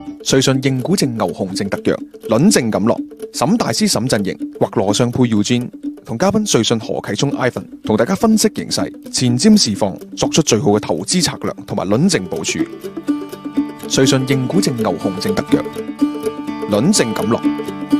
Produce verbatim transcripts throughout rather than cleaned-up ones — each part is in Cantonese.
瑞信認股證牛熊證特約，輪證錦落，沈大師沈振盈或羅尚佩 Eugene 同嘉賓瑞信何啟聰 Ivan 同大家分析形勢，前瞻市況，作出最好嘅投資策略同埋輪證部署。瑞信認股證牛熊證特約，輪證錦落。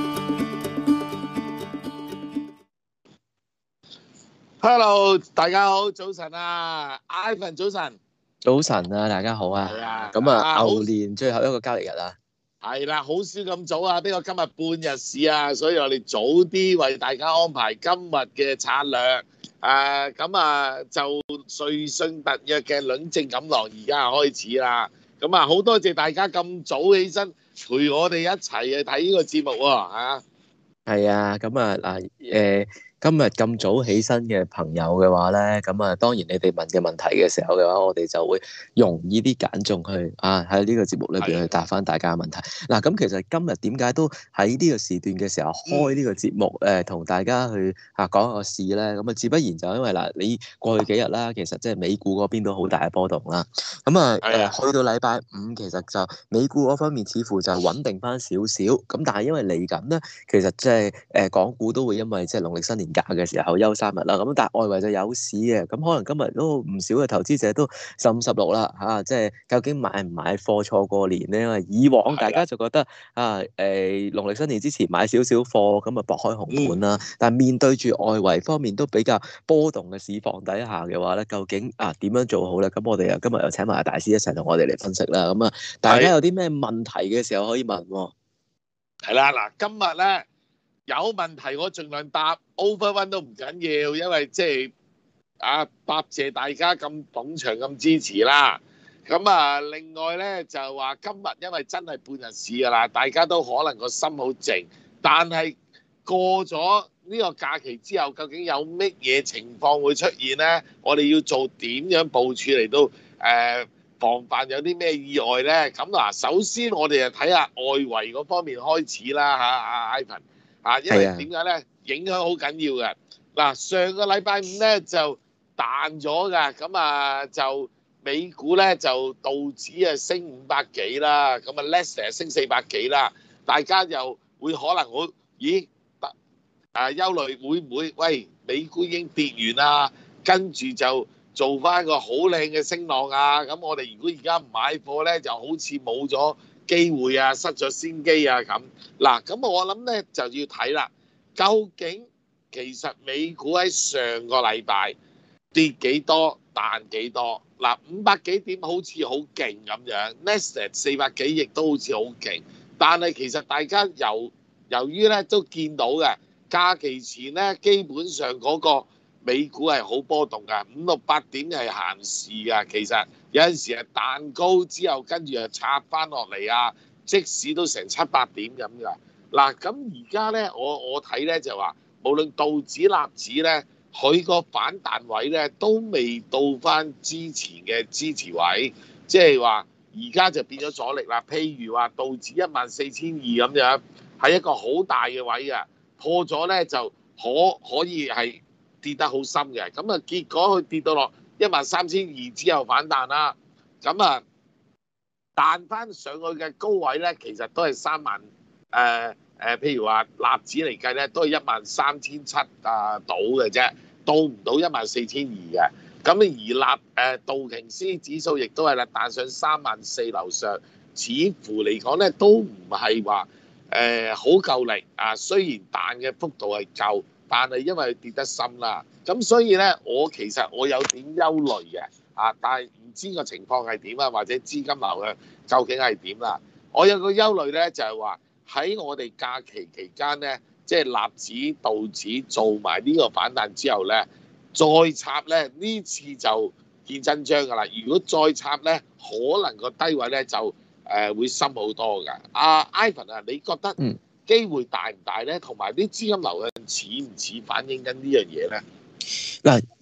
Hello， 大家好，早晨啊 ，Ivan 早晨， 早晨啊，大家好啊。 係啊， 咁啊， 啊牛年最後一個交易日啦。 係啦，好少咁早啊，呢個今日半日市啊，所以我哋早啲為大家安排今日嘅策略。誒，咁啊，就瑞信特約嘅輪證錦落而家開始啦。咁啊，好多謝大家咁早起身陪我哋一齊去睇呢個節目喎，嚇。 係啊，咁啊嗱，誒。今日咁早起身嘅朋友嘅話咧，咁啊當然你哋問嘅問題嘅時候嘅話，我哋就會容易啲揀中去啊喺呢個節目裏邊去答翻大家嘅問題。嗱，咁其實今日點解都喺呢個時段嘅時候開呢個節目誒，同、嗯呃、大家去啊講個事咧？咁啊，自不然就因為嗱，你過去幾日啦，其實即係美股嗰邊都好大嘅波動啦。咁啊誒，去到禮拜五其實就美股嗰方面似乎就穩定翻少少。咁但係因為嚟緊咧，其實即係誒港股都會因為即係農曆新年假嘅時候休三日啦，咁但係外圍就有市嘅，咁可能今日都唔少嘅投資者都十五十六啦嚇，即係究竟買唔買貨錯過年咧？因為以往大家就覺得啊誒、呃、農曆新年之前買少少貨，咁啊博開紅盤啦，嗯、但係面對住外圍方面都比較波動嘅市況底下嘅話咧，究竟啊點樣做好咧？咁我哋又今日又請埋阿大師一齊同我哋嚟分析啦。咁啊，大家有啲咩問題嘅時候可以問喎？ 係啦，嗱，今日咧。有問題我盡量答 ，over one 都唔緊要，因為即係啊，答謝大家咁捧場咁支持啦。咁啊，另外咧就話今日因為真係半日市㗎啦，大家都可能個心好靜，但係過咗呢個假期之後，究竟有乜嘢情況會出現咧？我哋要做點樣部署嚟到誒防範有啲咩意外咧？咁嗱，首先我哋就睇下外圍嗰方面開始啦嚇，阿 Ivan。啊，因為點解咧？影響好緊要嘅。嗱，上個禮拜五咧就彈咗㗎，咁啊就美股咧就道指啊升五百幾啦，咁啊 Nasdaq升四百幾啦，大家又會可能好，咦？啊憂慮會唔會？喂，美股已經跌完啦，跟住就做翻個好靚嘅升浪啊！咁我哋如果而家唔買貨咧，就好似冇咗機會啊，失咗先機啊咁。嗱，咁我諗咧就要睇啦，究竟其實美股喺上個禮拜跌幾多，彈幾多？嗱，五百幾點好似好勁咁樣 ，Nasdaq 四百幾亦都好似好勁，但係其實大家由由於咧都見到嘅假期前咧，基本上嗰個美股係好波動㗎，五六百點係閒市㗎，其實有陣時係彈高之後跟住又插翻落嚟啊！即使都成七八點咁㗎，嗱咁而家咧，我我睇咧就話，無論道指、納指咧，佢個反彈位咧都未到翻之前嘅支持位，即係話而家就變咗阻力啦。譬如話道指一萬四千二咁樣，係一個好大嘅位㗎，破咗咧就可可以係跌得好深嘅。咁啊，結果佢跌到落一萬三千二之後反彈啦，咁啊。彈翻上去嘅高位咧，其實都係三萬誒誒、呃呃，譬如話納指嚟計咧，都係一萬三千七啊到嘅啫，到唔到一萬四千二嘅。咁而納誒、呃、道瓊斯指數亦都係啦，彈上三萬四樓上，似乎嚟講咧都唔係話誒好夠力啊。雖然彈嘅幅度係夠，但係因為跌得深啦，咁所以咧，我其實我有點憂慮嘅啊，但係。唔知個情況係點啊，或者資金流嘅究竟係點啦？我有個憂慮咧，就係話喺我哋假期期間咧，即係納指、道指做埋呢個反彈之後咧，再插咧呢次就見真章㗎啦。如果再插咧，可能個低位咧就誒、呃、會深好多㗎。阿、uh, Ivan 啊，你覺得機會大唔大咧？同埋啲資金流向似唔似反映緊呢樣嘢咧？ 嗱，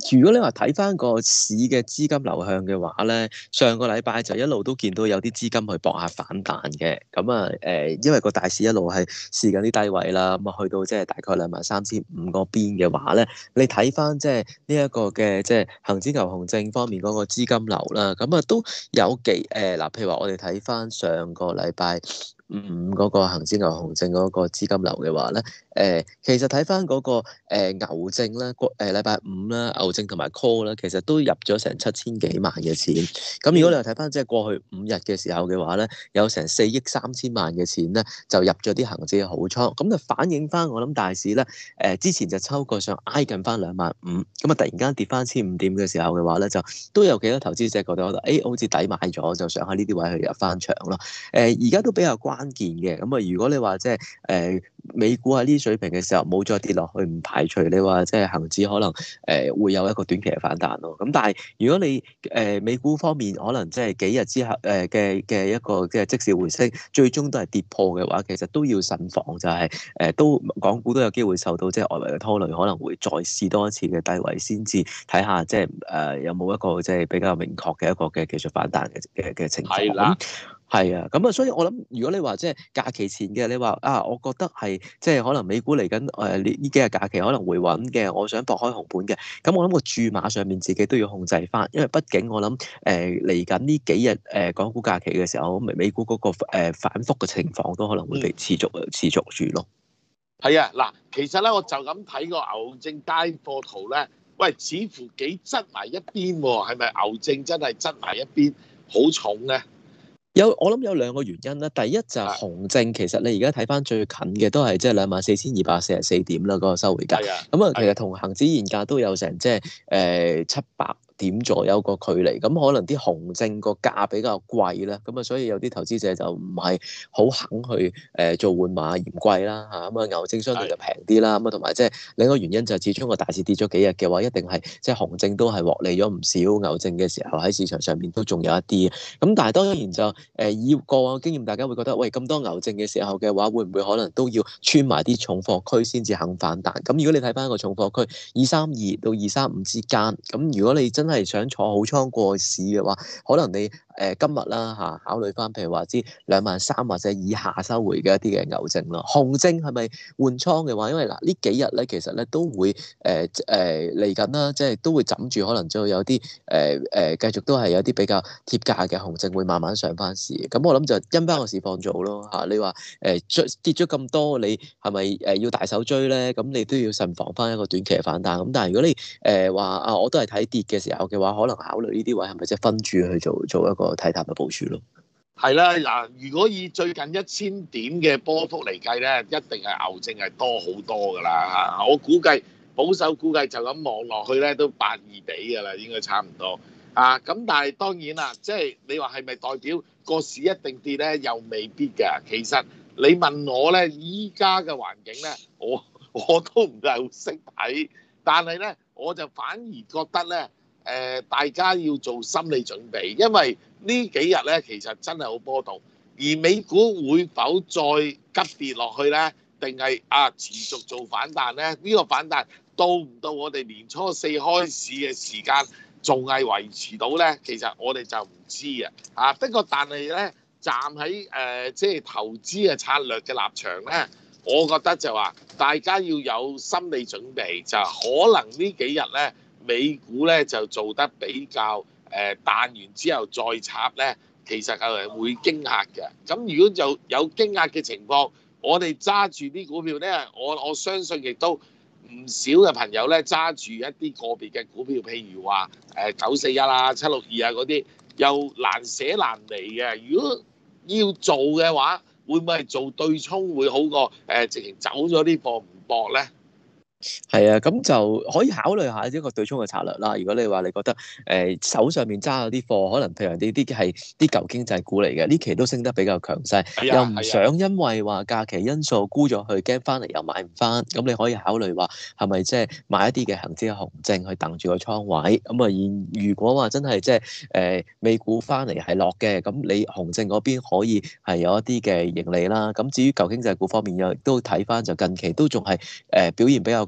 如果你話睇翻個市嘅資金流向嘅話咧，上個禮拜就一路都見到有啲資金去搏下反彈嘅。咁啊誒，因為個大市一路係試緊啲低位啦，咁啊去到即係大概兩萬三千五嗰邊嘅話咧，你睇翻即係呢一個嘅即係恆指牛熊證方面嗰個資金流啦，咁啊都有幾誒嗱，譬如話我哋睇翻上個禮拜五嗰個恆指牛熊證嗰個資金流嘅話咧，誒、呃、其實睇翻嗰個、呃、牛證咧，個誒禮拜五啦，牛證同埋 call 咧，其實都入咗成七千幾萬嘅錢。咁如果你話睇翻即係過去五日嘅時候嘅話咧，有成四億三千萬嘅錢咧就入咗啲恆指嘅好倉，咁就反映翻我諗大市咧誒、呃、之前就抽過上挨近翻兩萬五，咁啊突然間跌翻千五點嘅時候嘅話咧，就都有幾多投資者覺得覺得誒好似抵買咗，就想喺呢啲位去入翻場咯。誒而家都比較關鍵嘅，咁啊，如果你話即係誒美股喺呢啲水平嘅時候冇再跌落去，唔排除你話即係恆指可能誒、呃、會有一個短期嘅反彈咯。咁但係如果你誒、呃、美股方面可能即係幾日之後誒嘅嘅一個即係即時回升，最終都係跌破嘅話，其實都要慎防，就係、是、誒、呃、都港股都有機會受到即係外圍嘅拖累，可能會再試多一次嘅低位，先至睇下即係誒有冇一個即係比較明確嘅一個嘅技術反彈嘅嘅嘅情況。 係啦。 係啊，咁啊，所以我諗，如果你話即係假期前嘅，你話啊，我覺得係即係可能美股嚟緊誒呢呢幾日假期可能會穩嘅，我想搏開紅盤嘅，咁我諗個注碼上面自己都要控制翻，因為畢竟我諗誒嚟緊呢幾日誒、呃、港股假期嘅時候，美美股嗰、那個、呃、反覆嘅情況都可能會被持續、嗯、持續住咯。 係啊，嗱，其實咧我就咁睇個牛證街貨圖咧，喂，似乎幾側埋一邊喎，係咪牛證真係側埋一邊好重咧？ 有我諗有兩個原因啦，第一就係熊證，其實你而家睇翻最近嘅都係即係兩萬四千二百四十四點啦，嗰個收回價。咁啊，其實同恆指現價都有成即係誒七百點左右個距離，咁可能啲熊證個價比較貴啦，咁啊，所以有啲投資者就唔係好肯去誒做換馬嫌貴啦嚇，咁啊牛證相對就平啲啦，咁啊同埋即係另一個原因就係始終個大市跌咗幾日嘅話，一定係即係熊證都係獲利咗唔少，牛證嘅時候喺市場上面都仲有一啲，咁但係當然就誒以過往經驗，大家會覺得喂咁多牛證嘅時候嘅話，會唔會可能都要穿埋啲重貨區先至肯反彈？咁如果你睇翻一個重貨區二三二到二三五之間，咁如果你真係想坐好倉過市嘅話，可能你誒、呃、今日啦嚇，考慮翻譬如話之兩萬三或者以下收回嘅一啲嘅牛證咯。熊證係咪換倉嘅話？因為嗱呢幾日咧，其實咧都會誒誒嚟緊啦，即係都會枕住，可能就會有啲誒誒繼續都係有啲比較貼價嘅熊證會慢慢上翻市。咁我諗就因翻個市況做咯嚇。你話誒追跌咗咁多，你係咪誒要大手追咧？咁你都要慎防翻一個短期嘅反彈。咁但係如果你誒話啊，我都係睇跌嘅時候嘅話，可能考慮呢啲位係咪即係分住去做做一個睇淡嘅部署咯？ 係啦，嗱，如果以最近一千點嘅波幅嚟計咧，一定係牛證係多好多噶啦嚇。我估計保守估計就咁望落去咧，都八二比噶啦，應該差唔多啊。咁但係當然啦，即係你話係咪代表個市一定跌咧？又未必㗎。其實你問我咧，依家嘅環境咧，我我都唔係好識睇，但係咧，我就反而覺得咧。誒、呃，大家要做心理準備，因為呢幾日咧其實真係好波動，而美股會否再急跌落去咧？定係啊持續做反彈咧？呢、呢個反彈到唔到我哋年初四開市嘅時間，仲係維持到咧？其實我哋就唔知啊！啊，不過但係咧，站喺誒、呃、即係投資嘅策略嘅立場咧，我覺得就話大家要有心理準備，就可能呢幾日咧。美股咧就做得比較誒彈完之後再插咧，其實係會驚嚇嘅。咁如果就有驚嚇嘅情況，我哋揸住啲股票咧，我我相信亦都唔少嘅朋友咧揸住一啲個別嘅股票，譬如話誒九四一啊、七六二啊嗰啲，又難捨難離嘅。如果要做嘅話，會唔會係做對沖會好過誒直情走咗啲貨唔搏咧？ 係啊，咁就可以考慮下一個對沖嘅策略啦。如果你話你覺得誒、呃、手上面揸咗啲貨，可能譬如呢啲係啲舊經濟股嚟嘅，呢期都升得比較強勢，啊、又唔想因為話假期因素沽咗去，驚翻嚟又買唔翻，咁你可以考慮話係咪即係買一啲嘅恒指嘅熊證去等住個倉位。咁啊，如果話真係即係誒美股翻嚟係落嘅，咁你熊證嗰邊可以係有一啲嘅盈利啦。咁至於舊經濟股方面，又都睇翻就近期都仲係誒表現比較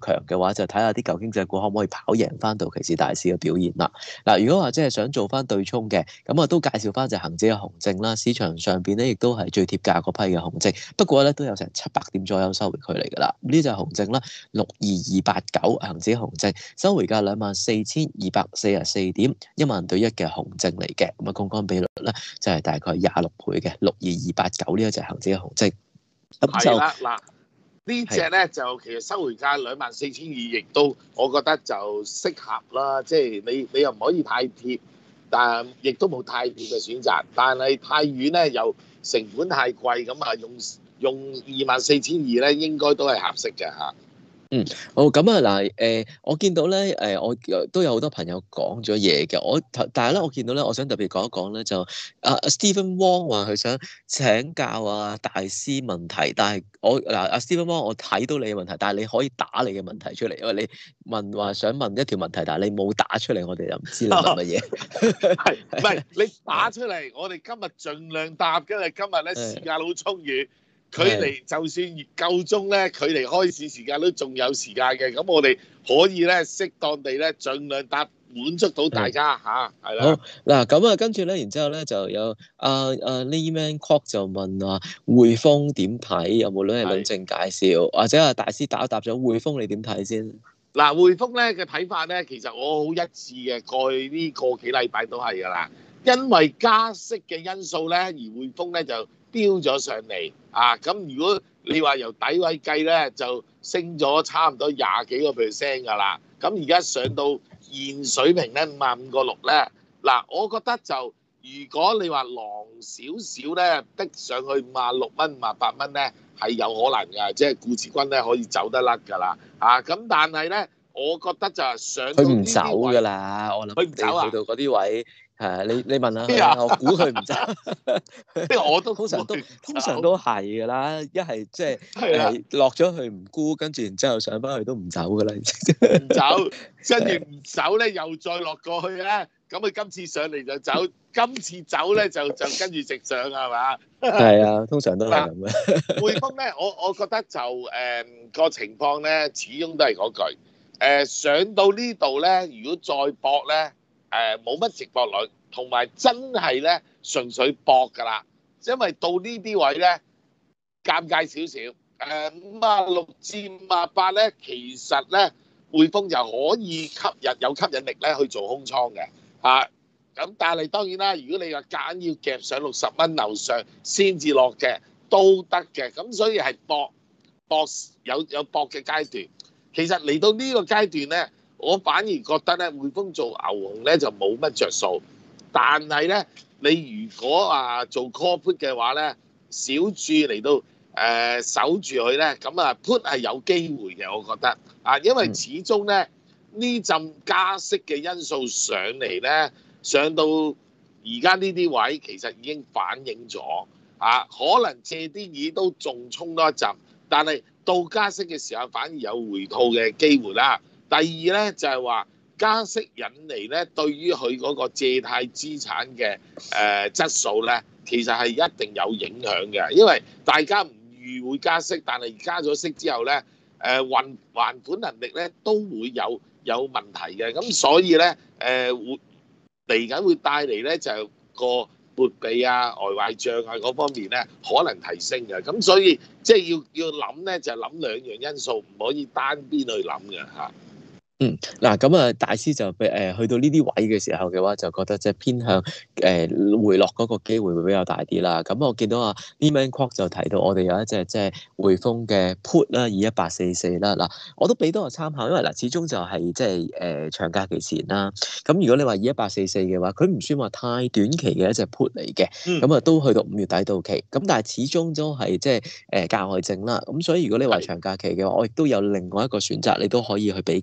強嘅話，就睇下啲舊經濟股可唔可以跑贏翻道瓊斯大市嘅表現啦。嗱，如果話即係想做翻對沖嘅，咁啊都介紹翻隻恒指嘅熊證啦。市場上邊咧亦都係最貼價嗰批嘅熊證，不過咧都有成七百點左右收回距離㗎啦。呢隻熊證啦，六二二八九恒指熊證收回價兩萬四千二百四十四點，一萬對一嘅熊證嚟嘅。咁啊，槓桿比率咧就係大概廿六倍嘅，六二二八九呢一隻恒指嘅熊證。咁就係啦，嗱呢只咧就其實收回價兩萬四千二，亦都我覺得就適合啦。即係你你又唔可以太貼，但亦都冇太貼嘅選擇。但係太遠咧又成本太貴，咁啊用用二萬四千二咧應該都係合適嘅嚇。 嗯，好咁啊嗱，誒，我見到咧，誒，我都有好多朋友講咗嘢嘅，我但係咧，我見到咧，我想特別講一講咧，就阿 Stephen Wong 話佢想請教啊大師問題，但係我嗱阿 Stephen Wong 我睇到你嘅問題，但係你可以打你嘅問題出嚟，因為你問話想問一條問題，但係你冇打出嚟，我哋就唔知你問乜嘢。 係唔係你打出嚟？我哋今日盡量答，因為今日咧時間好充裕。距離就算夠鐘咧，距離開市時間都仲有時間嘅，咁我哋可以咧適當地咧盡量答滿足到大家嚇，係啦。 好嗱，咁啊，跟住咧，然之後咧就有阿阿 Layman Kwok 就問話匯豐點睇，有冇兩係論證介紹，或者阿大師打一答咗匯豐你點睇先？ 嗱，匯豐咧嘅睇法咧，其實我好一致嘅，過去呢個幾禮拜都係㗎啦，因為加息嘅因素咧，而匯豐咧就飆咗上嚟啊！咁如果你話由底位計咧，就升咗差唔多廿幾個 percent 㗎啦。咁而家上到現水平咧，五萬五個六咧，嗱，我覺得就如果你話狼少少咧，逼上去五萬六蚊、五萬八蚊咧，係有可能㗎，即係顧持軍咧可以走得甩㗎啦。啊，咁但係咧，我覺得就係上到佢唔呢啲位走㗎啦，我諗佢唔走啊你去到嗰啲位。係你你問下佢啊，我估佢唔走， 即係我都通常都通常都係㗎啦，一係即係誒落咗去唔沽，跟住然之後上翻去都唔走㗎啦， 唔走，跟住唔走咧，又再落過去咧，咁佢今次上嚟就走，今次走咧就就跟住直上係嘛？ 係啊，通常都係咁嘅。 匯豐咧，我我覺得就誒個情況咧，始終都係嗰句誒上到呢度咧，如果再搏咧。誒冇乜值博率，同埋真係咧純粹搏㗎啦，因為到呢啲位咧尷尬少少。誒五啊六至五啊八咧，其實咧匯豐就可以吸引有吸引力咧去做空倉嘅嚇。咁但係當然啦，如果你話夾硬要夾上六十蚊樓上先至落嘅都得嘅。咁所以係搏搏有有搏嘅階段。其實嚟到呢個階段咧。我反而覺得咧，匯豐做牛熊咧就冇乜着數，但係咧，你如果話做 call put 嘅話咧，小注嚟到誒、呃、守住佢咧，咁啊 put 係有機會嘅，我覺得啊，因為始終咧呢陣加息嘅因素上嚟咧，上到而家呢啲位其實已經反映咗啊，可能借啲嘢都仲衝多一陣，但係到加息嘅時候反而有回吐嘅機會啦。第二咧就係話加息引嚟咧，對於佢嗰個借貸資產嘅誒質素咧，其實係一定有影響嘅，因為大家唔預會加息，但係加咗息之後咧，誒還還款能力咧都會有有問題嘅，咁所以咧誒會嚟緊會帶嚟咧就個撥備啊、外壞帳啊嗰方面咧可能提升嘅，咁所以即係要要諗咧就諗兩樣因素，唔可以單邊去諗嘅嚇。 嗯，嗱咁啊，大師就誒、呃、去到呢啲位嘅時候嘅話，就覺得即係偏向誒、呃、回落嗰個機會會比較大啲啦。咁我見到啊 Layman Kwok 就提到我哋有一隻即係匯豐嘅 put 啦，二一八四四啦。嗱，我都俾多個參考，因為嗱始終就係即係誒長假期前啦。咁如果你話二一八四四嘅話，佢唔算話太短期嘅一隻 put 嚟嘅，咁啊、嗯、都去到五月底到期。咁但係始終都係即係誒價外證啦。咁所以如果你話長假期嘅話，我亦都有另外一個選擇，你都可以去比較翻。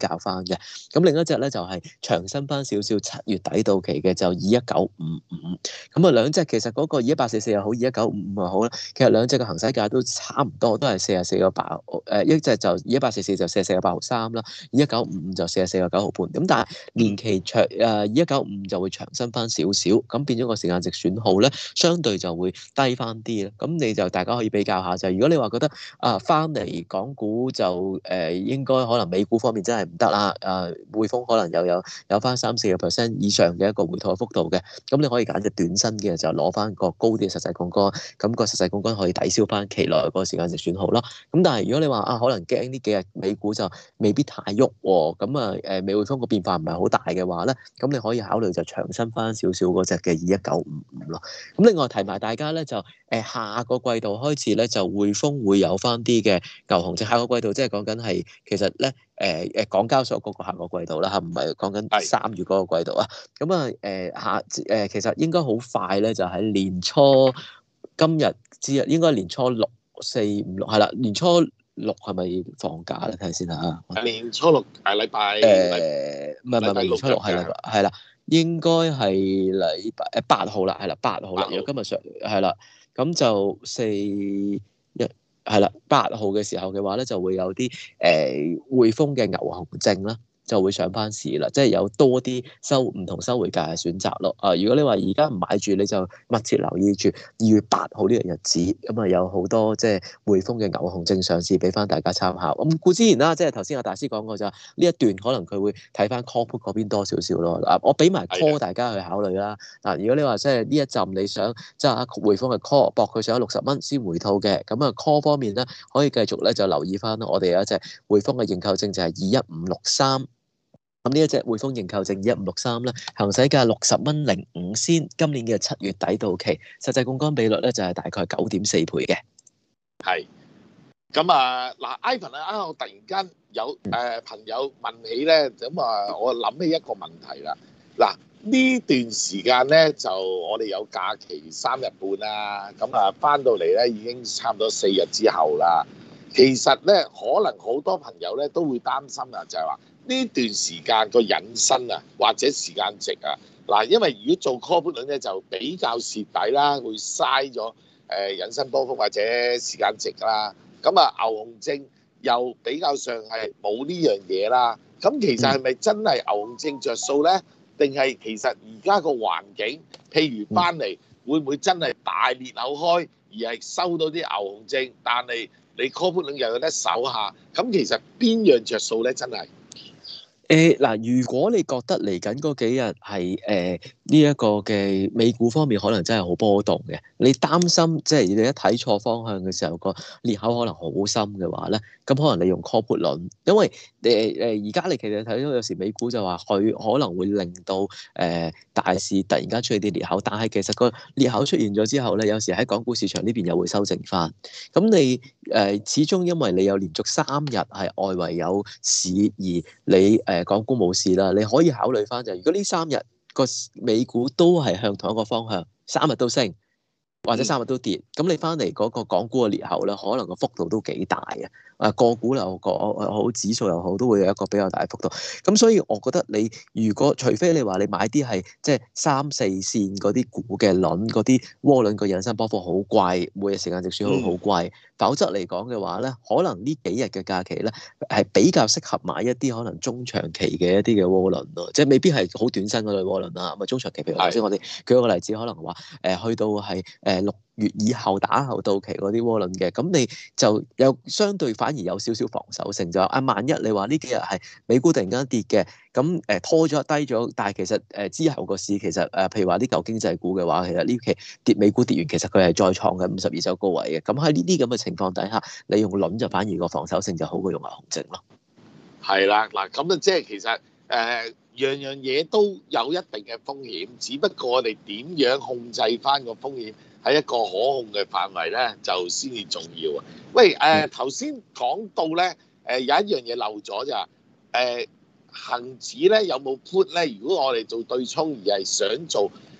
嘅。咁另一隻咧就係、是、長身翻少少，七月底到期嘅就二一九五五。咁啊兩隻其實嗰個二一八四四又好，二一九五五又好啦，其實兩隻嘅行使價都差唔多，都係四十四個八，誒一隻就二一八四四就四十四個八毫三啦，二一九五五就四十四個九毫半。咁但係年期長誒二一九五就會長身翻少少，咁變咗個時間值損耗咧，相對就會低翻啲啦。咁你就大家可以比較下就係、是，如果你話覺得啊翻嚟港股就誒、呃、應該可能美股方面真係唔得啦，誒、呃、匯豐可能又有有翻三四個 percent 以上嘅一個回吐嘅幅度嘅，咁你可以揀隻短身嘅就攞翻個高啲嘅實際槓桿，咁、個實際槓桿可以抵消翻期內個時間值損耗咯。咁但係如果你話啊可能驚呢幾日美股就未必太喐喎，咁啊誒美匯豐個變化唔係好大嘅話咧，咁你可以考慮就長身翻少少嗰隻嘅二一九五五咯。咁另外提埋大家咧就誒、呃、下個季度開始咧就匯豐會有翻啲嘅牛熊證，下個季度即係講緊係其實咧誒誒港交所嗰個下個季度啦嚇，唔係講緊三月嗰個季度啊。咁啊誒下誒、呃、其實應該好快咧，就喺年初今日之日應該年初六四五六係啦，年初六係咪放假咧？睇下先嚇。 年初六係禮拜誒唔係唔係唔係年初六係啦係啦，應該係禮拜誒八號啦，係啦八號啦。如果今日上係啦，咁就四一係啦，八號嘅時候嘅話咧，就會有啲誒、呃、匯豐嘅牛熊證啦。就會上翻市啦，即係有多啲收唔同收回價嘅選擇咯。啊，如果你話而家唔買住，你就密切留意住二月八號呢個日子，咁啊有好多即係匯豐嘅牛熊證上市，俾翻大家參考。咁固之然啦，即係頭先阿大師講過就呢一段可能佢會睇翻 call put 嗰邊多少少咯。嗱，我俾埋 call 大家去考慮啦。嗱，如果你話即係呢一陣你想即係匯豐嘅 call 博佢上咗六十蚊先回吐嘅，咁啊 call 方面咧可以繼續咧就留意翻我哋有一隻匯豐嘅認購證就係二一五六三。咁呢一隻匯豐認購證二一五六三咧，行使價六十蚊零五仙，今年嘅七月底到期，實際槓桿比率咧就係大概九點四倍嘅。係。 咁啊，嗱，Ivan 啊，啱我突然間有誒、呃、朋友問起咧，咁啊，我諗起一個問題啦。嗱，呢段時間咧就我哋有假期三日半啦，咁啊翻到嚟咧已經差唔多四日之後啦。其實咧，可能好多朋友咧都會擔心啊，就係話呢段時間個引申啊，或者時間值啊，嗱，因為如果做 call put 咧就比較蝕底啦，會嘥咗誒引申波幅或者時間值啦。咁啊，牛熊證又比較上係冇呢樣嘢啦。咁其實係咪真係牛熊證着數咧？定係其實而家個環境，譬如翻嚟會唔會真係大裂口開，而係收到啲牛熊證，但係你 call put 又有得手下？咁其實邊樣着數咧？真係？ 誒嗱，如果你覺得嚟緊嗰幾日係誒呢一個嘅美股方面可能真係好波動嘅，你擔心即係你一睇錯方向嘅時候個裂口可能好深嘅話咧，咁可能你用 call put 輪，因為誒誒而家你其實睇到有時美股就話佢可能會令到誒、呃、大市突然間出現啲裂口，但係其實個裂口出現咗之後咧，有時喺港股市場呢邊又會修正翻。咁你誒、呃、始終因為你有連續三日係外圍有市，而你誒。呃港股冇事啦，你可以考慮翻就係，如果呢三日個美股都係向同一個方向，三日都升或者三日都跌，咁你翻嚟嗰個港股嘅裂口咧，可能個幅度都幾大嘅。誒個股又個好，指數又好，都會有一個比較大嘅幅度。咁所以我覺得你如果除非你話你買啲係即係三四線嗰啲股嘅輪，嗰啲窩輪個引伸波幅好貴，每日時間值損耗好貴，嗯、否則嚟講嘅話咧，可能呢幾日嘅假期咧係比較適合買一啲可能中長期嘅一啲嘅窩輪咯，即係未必係好短身嗰類窩輪啦。咁啊中長期，譬如頭先我哋舉個例子，可能話誒、呃、去到係誒六月以後打後到期嗰啲窩輪嘅，咁你就有相對反而有少少防守性，就啊萬一你話呢幾日係美股突然間跌嘅，咁誒拖咗低咗，但係其實誒之後個市其實誒譬如話啲舊經濟股嘅話，其實呢期跌美股跌完，其實佢係再創嘅五十二周高位嘅，咁喺呢啲咁嘅情況底下，你用輪就反而個防守性就好過用牛熊證咯。 係啦，嗱咁啊，即係其實誒、呃、樣樣嘢都有一定嘅風險，只不過我哋點樣控制翻個風險喺一個可控嘅範圍咧，就先至重要啊！喂誒，頭先講到咧誒、呃、有一樣嘢漏咗就係誒恆指咧有冇 put 咧？如果我哋做對沖而係想做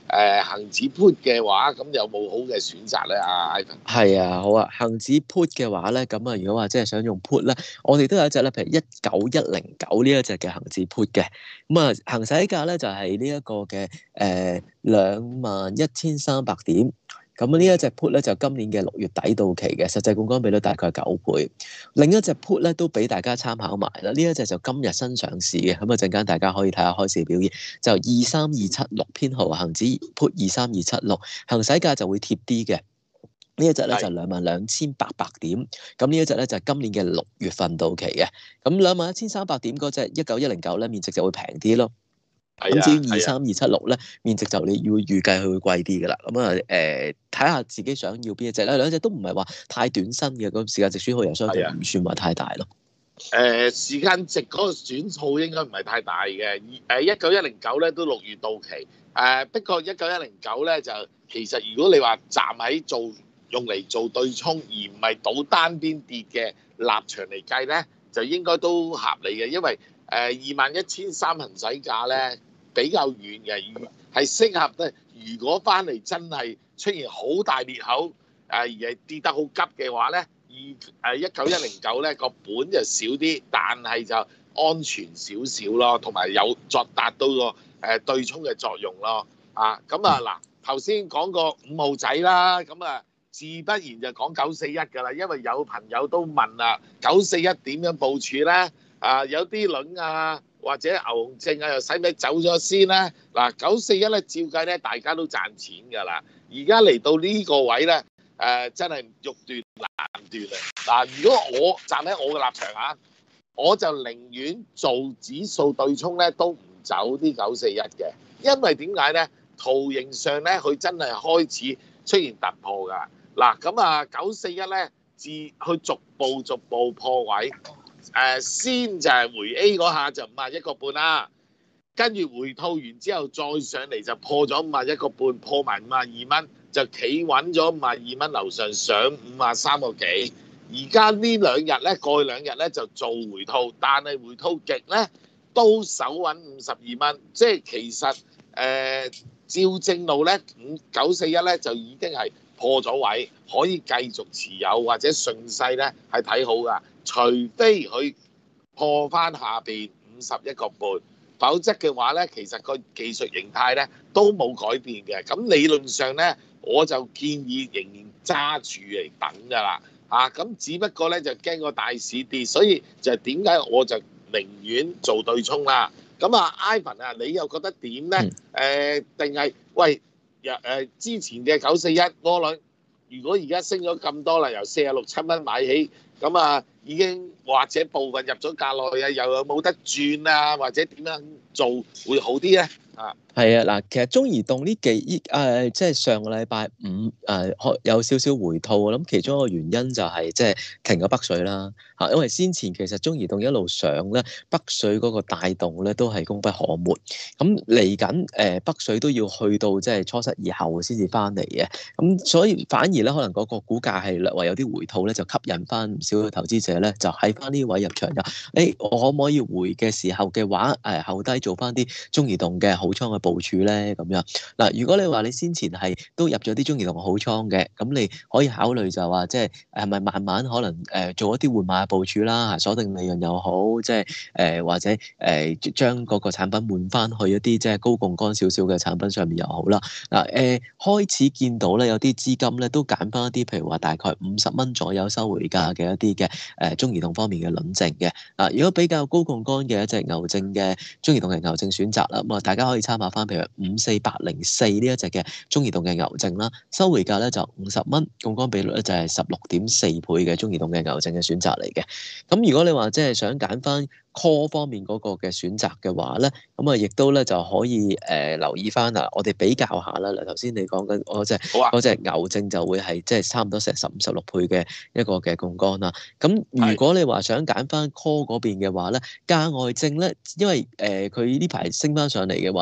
誒恆指 put 嘅話，咁有冇好嘅選擇咧？阿 Ivan 係啊，好啊，恒指 put 嘅話咧，咁啊，如果話即係想用 put 咧，我哋都有一隻咧，譬如一九一零九呢一隻嘅恒指 put 嘅，咁啊，行使價咧就係呢一個嘅誒兩萬一千三百點。咁呢一隻 put 咧就今年嘅六月底到期嘅，實際槓桿比率大概係九倍。另一隻 put 咧都俾大家參考埋啦，呢一隻就今日新上市嘅，咁啊陣間大家可以睇下開市表現，就二三二七六編號恒指 put 二三二七六，行使價就會貼啲嘅。呢一隻咧就兩萬兩千八百點，咁呢一隻咧就係今年嘅六月份到期嘅，咁兩萬一千三百點嗰隻一九一零九咧面值就會平啲咯。咁至於二三二七六咧，面值就你要預計佢會貴啲噶啦。咁啊誒，睇下自己想要邊一隻咧，兩隻都唔係話太短身嘅，咁時間值損耗又相對唔算話太大咯。 誒、呃、時間值嗰個損耗應該唔係太大嘅。誒一九一零九咧都六月到期。誒、呃、不過一九一零九咧就其實如果你話站喺做用嚟做對沖，而唔係賭單邊跌嘅立場嚟計咧，就應該都合理嘅，因為誒二萬一千三行使價咧比較遠嘅，係適合咧。如果翻嚟真係出現好大裂口，誒而係跌得好急嘅話咧，二誒一九一零九咧個本就少啲，但係就安全少少咯，同埋有作達到個誒對沖嘅作用咯。啊，咁啊嗱，頭先講過五號仔啦，咁啊自不然就講九四一㗎啦，因為有朋友都問啦，九四一點樣部署咧？啊，有啲輪啊，或者牛熊證啊，又使唔使走咗先咧？嗱，九四一咧，照計咧，大家都賺錢㗎啦。而家嚟到呢個位咧，誒、呃、真係欲斷難斷啊！嗱，如果我站喺我嘅立場啊，我就寧願做指數對沖咧，都唔走啲九四一嘅，因為點解咧？圖形上咧，佢真係開始出現突破㗎。嗱，咁啊，九四一咧，自去逐步逐步破位。誒、呃、先就係回 A 嗰下就五萬一個半啦，跟住回吐完之後再上嚟就破咗五萬一個半，破埋五萬二蚊，就企穩咗五萬二蚊樓上，上五萬三個幾。而家呢兩日咧，過去兩日咧就做回吐，但係回吐極咧都守穩五十二蚊，即係其實誒、呃、照正路咧，五九四一咧就已經係破咗位，可以繼續持有或者順勢咧係睇好㗎。除非佢破翻下邊五十一個半，否則嘅話咧，其實個技術形態咧都冇改變嘅。咁理論上咧，我就建議仍然揸住嚟等㗎啦。啊，咁只不過咧就驚個大市跌，所以就點解我就寧願做對沖啦。咁啊，Ivan啊，你又覺得點咧？誒、嗯，定係、呃、喂，誒、呃、之前嘅九四一窩輪，如果而家升咗咁多啦，由四十六七蚊買起，咁啊〜已經或者部分入咗價內啊，又有冇得轉啊，或者點樣做會好啲咧？啊，係啊，嗱，其實中移動呢幾依誒，即係上個禮拜五誒、呃，有少少回吐，我諗其中一個原因就係即係停咗北水啦嚇，因為先前其實中移動一路上咧，北水嗰個帶動咧都係功不可沒。咁嚟緊誒北水都要去到即係初七以後先至翻嚟嘅，咁所以反而咧可能嗰個股價係略為有啲回吐咧，就吸引翻唔少嘅投資者咧，就喺翻呢位入場就，誒、欸、我可唔可以回嘅時候嘅話，誒後低做翻啲中移動嘅好倉嘅部署咧？咁樣嗱，如果你話你先前係都入咗啲中移動嘅好倉嘅，咁你可以考慮就話即係係咪慢慢可能誒做一啲換馬嘅部署啦，鎖定利潤又好，即係誒或者誒將嗰個產品換翻去一啲即係高槓桿少少嘅產品上面又好啦。嗱、呃、誒開始見到咧有啲資金咧都揀翻一啲譬如話大概五十蚊左右收回價嘅一啲嘅誒中移動方面嘅輪證嘅。嗱，如果比較高槓桿嘅一隻牛證嘅中移動嘅牛證選擇啦，咁啊大家可以參考翻譬如五四八零四呢一隻嘅中移動嘅牛證啦，收回價咧就五十蚊，槓桿比率咧就係十六點四倍嘅中移動嘅牛證嘅選擇嚟嘅。咁如果你話即係想揀翻 call 方面嗰個嘅選擇嘅話咧，咁啊亦都咧就可以誒、呃、留意翻啊，我哋比較下啦。嗱，頭先你講緊嗰隻嗰隻牛證就會係即係差唔多成十五十六倍嘅一個嘅槓桿啦。咁如果你話想揀翻 call 嗰邊嘅話咧，價外證咧，因為誒佢呢排升翻上嚟嘅話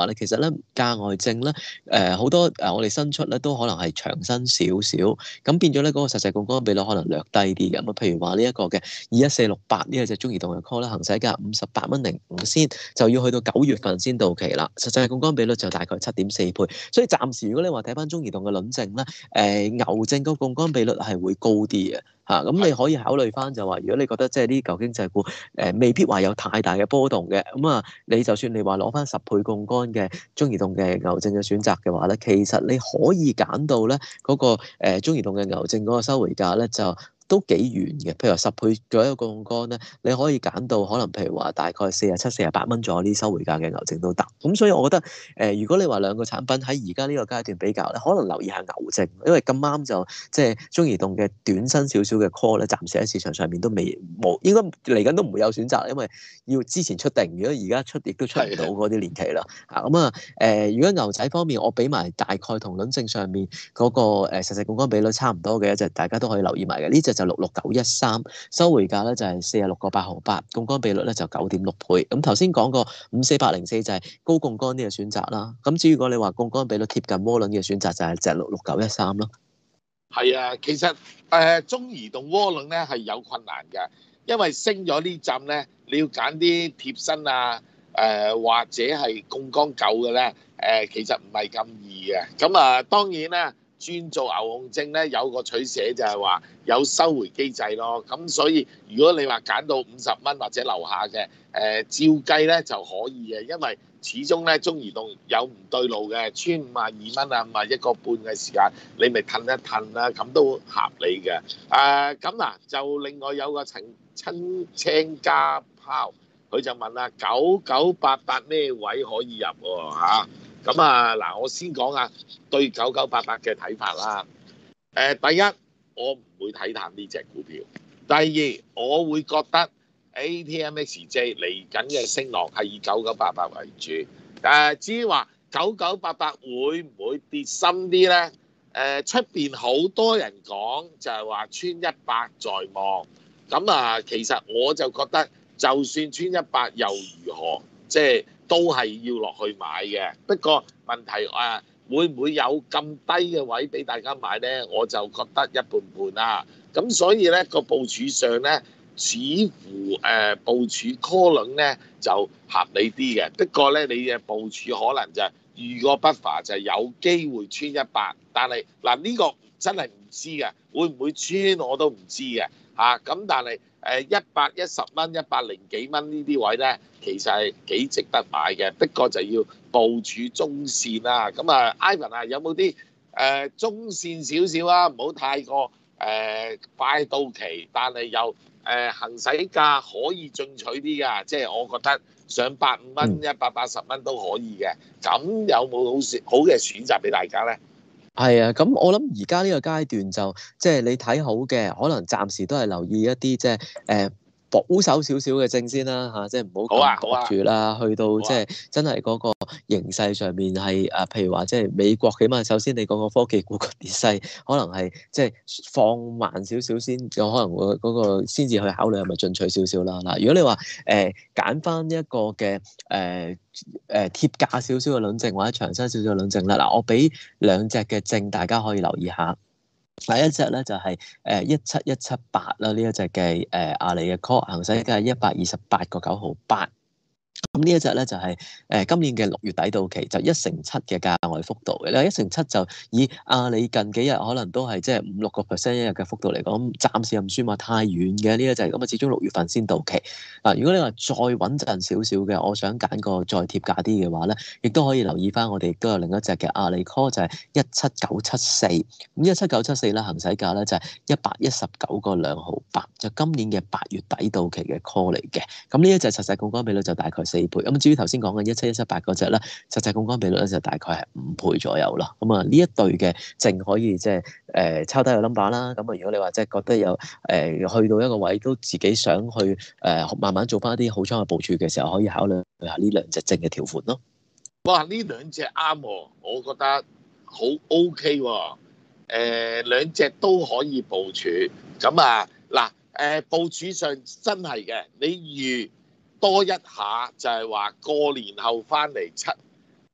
話咧，其實咧價外證咧誒好多誒我哋新出咧都可能係長身少少，咁變咗咧嗰個實際槓桿比率可能略低啲嘅。咁啊，譬如話呢一個嘅二一四六八呢一隻中移動嘅 call 咧，行使價五十八蚊零五仙，就要去到九月份先到期啦。實際槓桿比率就大概七點四倍，所以暫時如果你話睇翻中移動嘅輪證咧，誒、呃、牛證個槓桿比率係會高啲嘅。嚇，咁、啊、你可以考慮翻就話，如果你覺得即係啲舊經濟股誒、呃、未必話有太大嘅波動嘅，咁啊，你就算你話攞翻十倍槓桿嘅中移動嘅牛證嘅選擇嘅話咧，其實你可以揀到咧、那、嗰個、呃、中移動嘅牛證嗰個收回價咧就都幾遠嘅，譬如話十倍左右槓桿咧，你可以揀到可能譬如話大概四十七、四十八蚊左右啲收回價嘅牛證都得。咁所以我覺得誒、呃，如果你話兩個產品喺而家呢個階段比較咧，可能留意下牛證，因為咁啱就即係中移動嘅短身少少嘅 call 咧，暫時喺市場上面都未冇，應該嚟緊都唔會有選擇，因為要之前出定，如果而家出亦都出唔到嗰啲年期啦。嚇咁啊誒，如果牛仔方面，我俾埋大概同輪證上面嗰、那個誒、呃、實際槓桿比率差唔多嘅一隻，大家都可以留意埋嘅呢隻。就六六九一三，收回價咧就係四十六個八毫八，槓桿比率咧就九點六倍。咁頭先講過五四八零四就係高槓桿啲嘅選擇啦。咁至於如果你話槓桿比率貼近窩輪嘅選擇就係隻六六九一三咯。 係啊，其實誒、呃、中移動窩輪咧係有困難嘅，因為升咗呢陣咧，你要揀啲貼身啊，誒、呃、或者係槓桿夠嘅咧，誒、呃、其實唔係咁易嘅。咁啊，當然啦。轉做牛熊證咧，有個取捨就係話有收回機制咯。咁所以如果你話揀到五十蚊或者樓下嘅，誒、呃、照計咧就可以嘅，因為始終咧中移動有唔對路嘅，穿五啊二蚊啊，五啊一個半嘅時間，你咪褪一褪啦，咁都合理嘅。誒咁嗱，就另外有個陳親青家拋，佢就問啦，九九八八咩位可以入喎、啊？咁啊嗱，我先講下對九九八八嘅睇法啦。誒、呃，第一我唔會睇淡呢隻股票。第二我會覺得 A T M X J 嚟緊嘅升浪係以九九八八為主。誒、呃，至於話九九八八會唔會跌深啲咧？誒，出邊好多人講就係話穿一百在望。咁啊，其實我就覺得就算穿一百又如何？即係。都係要落去買嘅，不過問題啊，會唔會有咁低嘅位俾大家買呢？我就覺得一半半啦。咁所以呢個部署上呢，似乎誒、呃、部署 call 輪呢就合理啲嘅。不過呢，你嘅部署可能就係如果不乏就係有機會穿一百，但係嗱呢個真係唔知嘅，會唔會穿我都唔知嘅嚇。咁、啊、但係誒一百一十蚊、一百零幾蚊呢啲位呢，其實係幾值得買嘅，不過就要部署中線啦。咁啊，Ivan 啊，有冇啲誒中線少少啊？唔好太過誒、呃、快到期，但係又誒、呃、行使價可以進取啲噶，即係我覺得上百五蚊、一百八十蚊都可以嘅。咁有冇好選好嘅選擇俾大家呢？ 係啊，咁我諗而家呢個階段就即係你睇好嘅，可能暫時都係留意一啲即係誒保守少少嘅證先啦嚇，即係唔好咁搏住啦。去到即係真係嗰個形勢上面係誒，譬如話即係美國，起碼首先你嗰個科技股個跌勢，可能係即係放慢少少先，有可能會嗰個先至去考慮係咪進取少少啦。嗱，如果你話誒揀翻一個嘅誒。呃誒貼價少少嘅輪證或者長身少少嘅輪證啦，嗱，我俾兩隻嘅證大家可以留意下。第一隻咧就係誒一七一七八啦，呢一隻嘅誒阿里嘅 call 行使價係一百二十八個九毫八。咁呢一隻咧就係誒今年嘅六月底到期，就一成七嘅價外幅度嘅。你一成七就以阿里近幾日可能都係即係五六個 percent 一日嘅幅度嚟講，暫時又唔算話太遠嘅呢一隻。咁啊，始終六月份先到期。嗱，如果你話再穩陣少少嘅，我想揀個再貼價啲嘅話咧，亦都可以留意翻我哋亦都有另一隻嘅阿里 call 就係一七九七四。咁一七九七四咧行使價咧就係一百一十九個兩毫八，就今年嘅八月底到期嘅 call 嚟嘅。咁呢一隻實際槓桿比率就大概四倍。咁至於頭先講嘅一七一七八嗰隻咧，實際槓桿比率咧就大概係五倍左右啦。咁啊，呢一對嘅證可以即係誒抄低個 number 啦。咁啊，如果你話即係覺得有誒、呃、去到一個位都自己想去誒、呃、慢慢做翻一啲好倉嘅部署嘅時候，可以考慮下呢兩隻證嘅條款咯。 哇！呢兩隻啱喎，我覺得好 OK 喎。誒兩隻都可以部署。咁啊嗱誒部署上真係嘅，你預多一下就係話過年後翻嚟七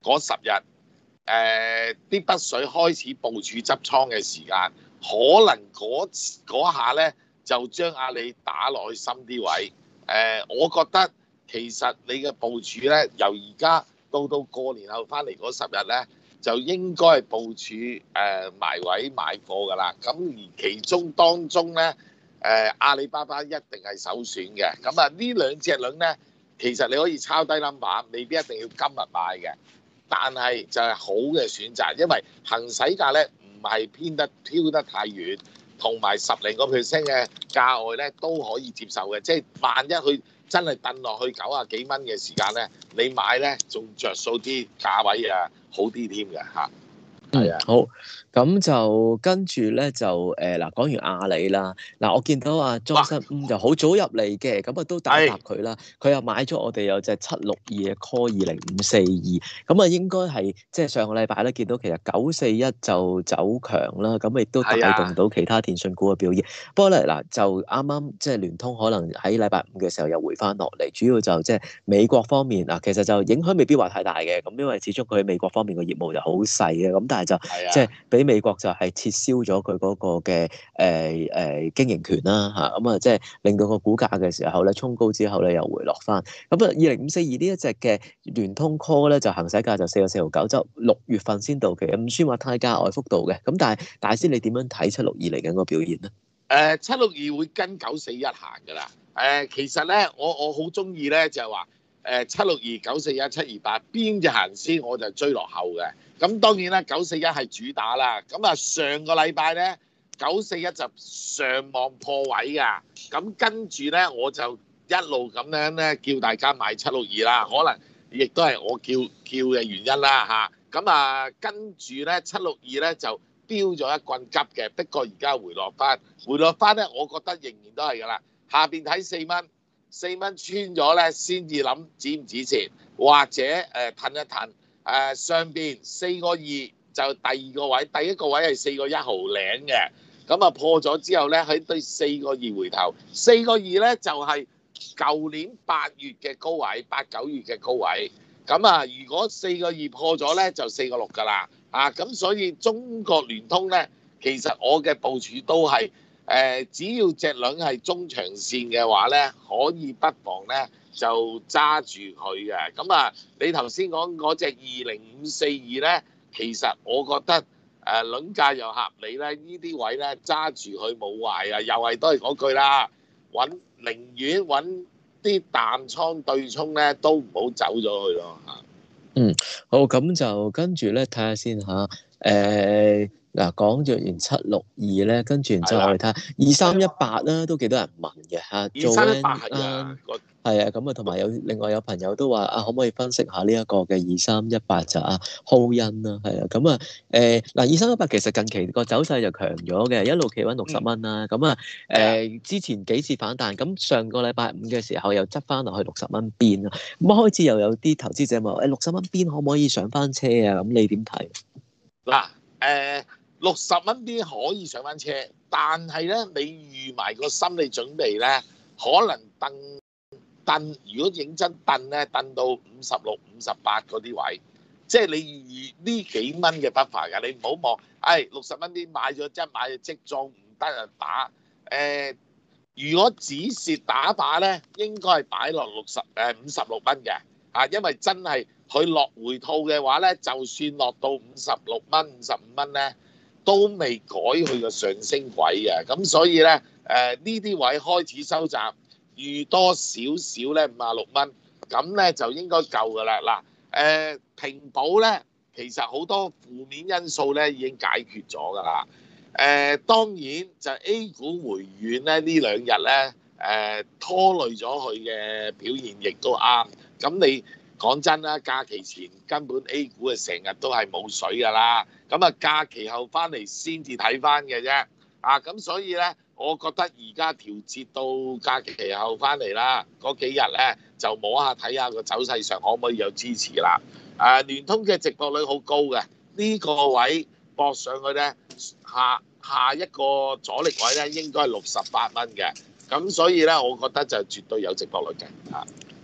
嗰十日，誒啲北水開始部署執倉嘅時間，可能嗰嗰下咧就將阿里打落去深啲位。誒，我覺得其實你嘅部署咧，由而家到到過年後翻嚟嗰十日咧，就應該係部署誒埋位買貨㗎啦。咁而其中當中咧，誒阿里巴巴一定係首選嘅。咁啊，呢兩隻輪咧，其實你可以抄低 number，未必一定要今日買嘅。但係就係好嘅選擇，因為行使價咧唔係偏得飄得太遠，同埋十零個 percent 嘅價外咧都可以接受嘅。即係萬一佢真係掟落去九啊幾蚊嘅時間咧，你買咧仲着數啲，價位啊好啲添嘅嚇。 嗯，好，咁就跟住咧就誒嗱，講完阿里啦，嗱我見到阿莊生嗯就好早入嚟嘅，咁啊都答一答佢啦。佢又買咗我哋有隻七六二嘅 call 二零五四二，咁啊應該係即係上個禮拜咧見到其實九四一就走強啦，咁亦都帶動到其他電訊股嘅表現。不過咧嗱就啱啱即係聯通可能喺禮拜五嘅時候又回翻落嚟，主要就即係美國方面嗱，其實就影響未必話太大嘅，咁因為始終佢喺美國方面嘅業務就好細嘅，咁但係就即係俾美國就係撤銷咗佢嗰個嘅誒誒經營權啦嚇，咁啊即係令到個股價嘅時候咧衝高之後咧又回落翻。咁啊二零五四二呢一隻嘅聯通 call 咧就行使價就四個四毫九，就六月份先到期，唔算話太價外幅度嘅。咁但係大師你點樣睇七六二嚟緊個表現咧？ 誒七六二會跟九四一行㗎啦。誒其實咧我我好中意咧就係話誒七六二九四一七二八邊隻行先我就追落後嘅。咁當然啦，九四一係主打啦。咁啊，上個禮拜咧，九四一就上望破位㗎。咁跟住咧，我就一路咁樣咧叫大家買七六二啦。可能亦都係我叫叫嘅原因啦嚇。咁啊，跟住咧七六二咧就飆咗一棍急嘅，不過而家回落翻，回落翻咧，我覺得仍然都係㗎啦。下邊睇四蚊，四蚊穿咗咧，先至諗止唔止蝕，或者誒褪一褪。誒、呃、上邊四個二就第二個位，第一個位係四個一毫零嘅，咁啊破咗之後咧，喺對四個二回頭，四個二咧就係、是、舊年八月嘅高位，八九月嘅高位，咁啊如果四個二破咗咧，就四個六㗎啦，啊咁所以中國聯通咧，其實我嘅部署都係誒、呃，只要隻輪係中長線嘅話咧，可以不妨咧。就揸住佢嘅，咁啊，你頭先講嗰隻二零五四二咧，其實我覺得誒輪價又合理咧，呢啲位咧揸住佢冇壞啊，又係都係嗰句啦，揾寧願揾啲淡倉對沖咧，都唔好走咗去咯嚇。嗯， 好，咁就跟住咧睇下先嚇，誒、呃。嗱，講咗完七六二咧，跟住然之後我哋睇下二三一八啦，都幾多人問嘅嚇。 二三一八係啊， 係啊，咁啊，同埋有另外有朋友都話啊，可唔可以分析下呢一個嘅二三一八就啊浩恩啦，係啊，咁啊誒嗱，二三一八其實近期個走勢就強咗嘅，一路企穩六十蚊啦，咁啊誒之前幾次反彈，咁上個禮拜五嘅時候又執翻落去六十蚊邊啊，咁開始又有啲投資者問誒六十蚊邊可唔可以上翻車啊？咁你點睇？ 嗱誒。六十蚊邊可以上翻車，但係咧你預埋個心理準備咧，可能蹬蹬，如果認真蹬咧，蹬到五十六、五十八嗰啲位，即係你預呢幾蚊嘅 buffer㗎，你唔好望，誒六十蚊邊買咗即買咗即裝，唔得就打。誒、呃，如果止蝕打靶咧，應該係擺落六十誒五十六蚊嘅，啊，因為真係佢落回吐嘅話咧，就算落到五十六蚊、五十五蚊咧。都未改佢個上升軌嘅，咁所以咧，誒呢啲位開始收集，預多少少咧五啊六蚊，咁咧就應該夠噶啦。嗱，誒、呃、平保咧，其實好多負面因素咧已經解決咗噶啦。誒、呃、當然就 A 股回軟咧呢兩日咧，誒、呃、拖累咗佢嘅表現，亦都啱。咁你講真啦，假期前根本 A 股啊成日都係冇水噶啦。咁啊，假期後翻嚟先至睇翻嘅啫，啊，咁所以咧，我覺得而家調節到假期後翻嚟啦，嗰幾日咧就摸下睇下個走勢上可唔可以有支持啦。誒，聯通嘅值博率好高嘅，呢個位搏上去咧，下下一個阻力位咧應該係六十八蚊嘅，咁所以咧，我覺得就絕對有值博率嘅嚇。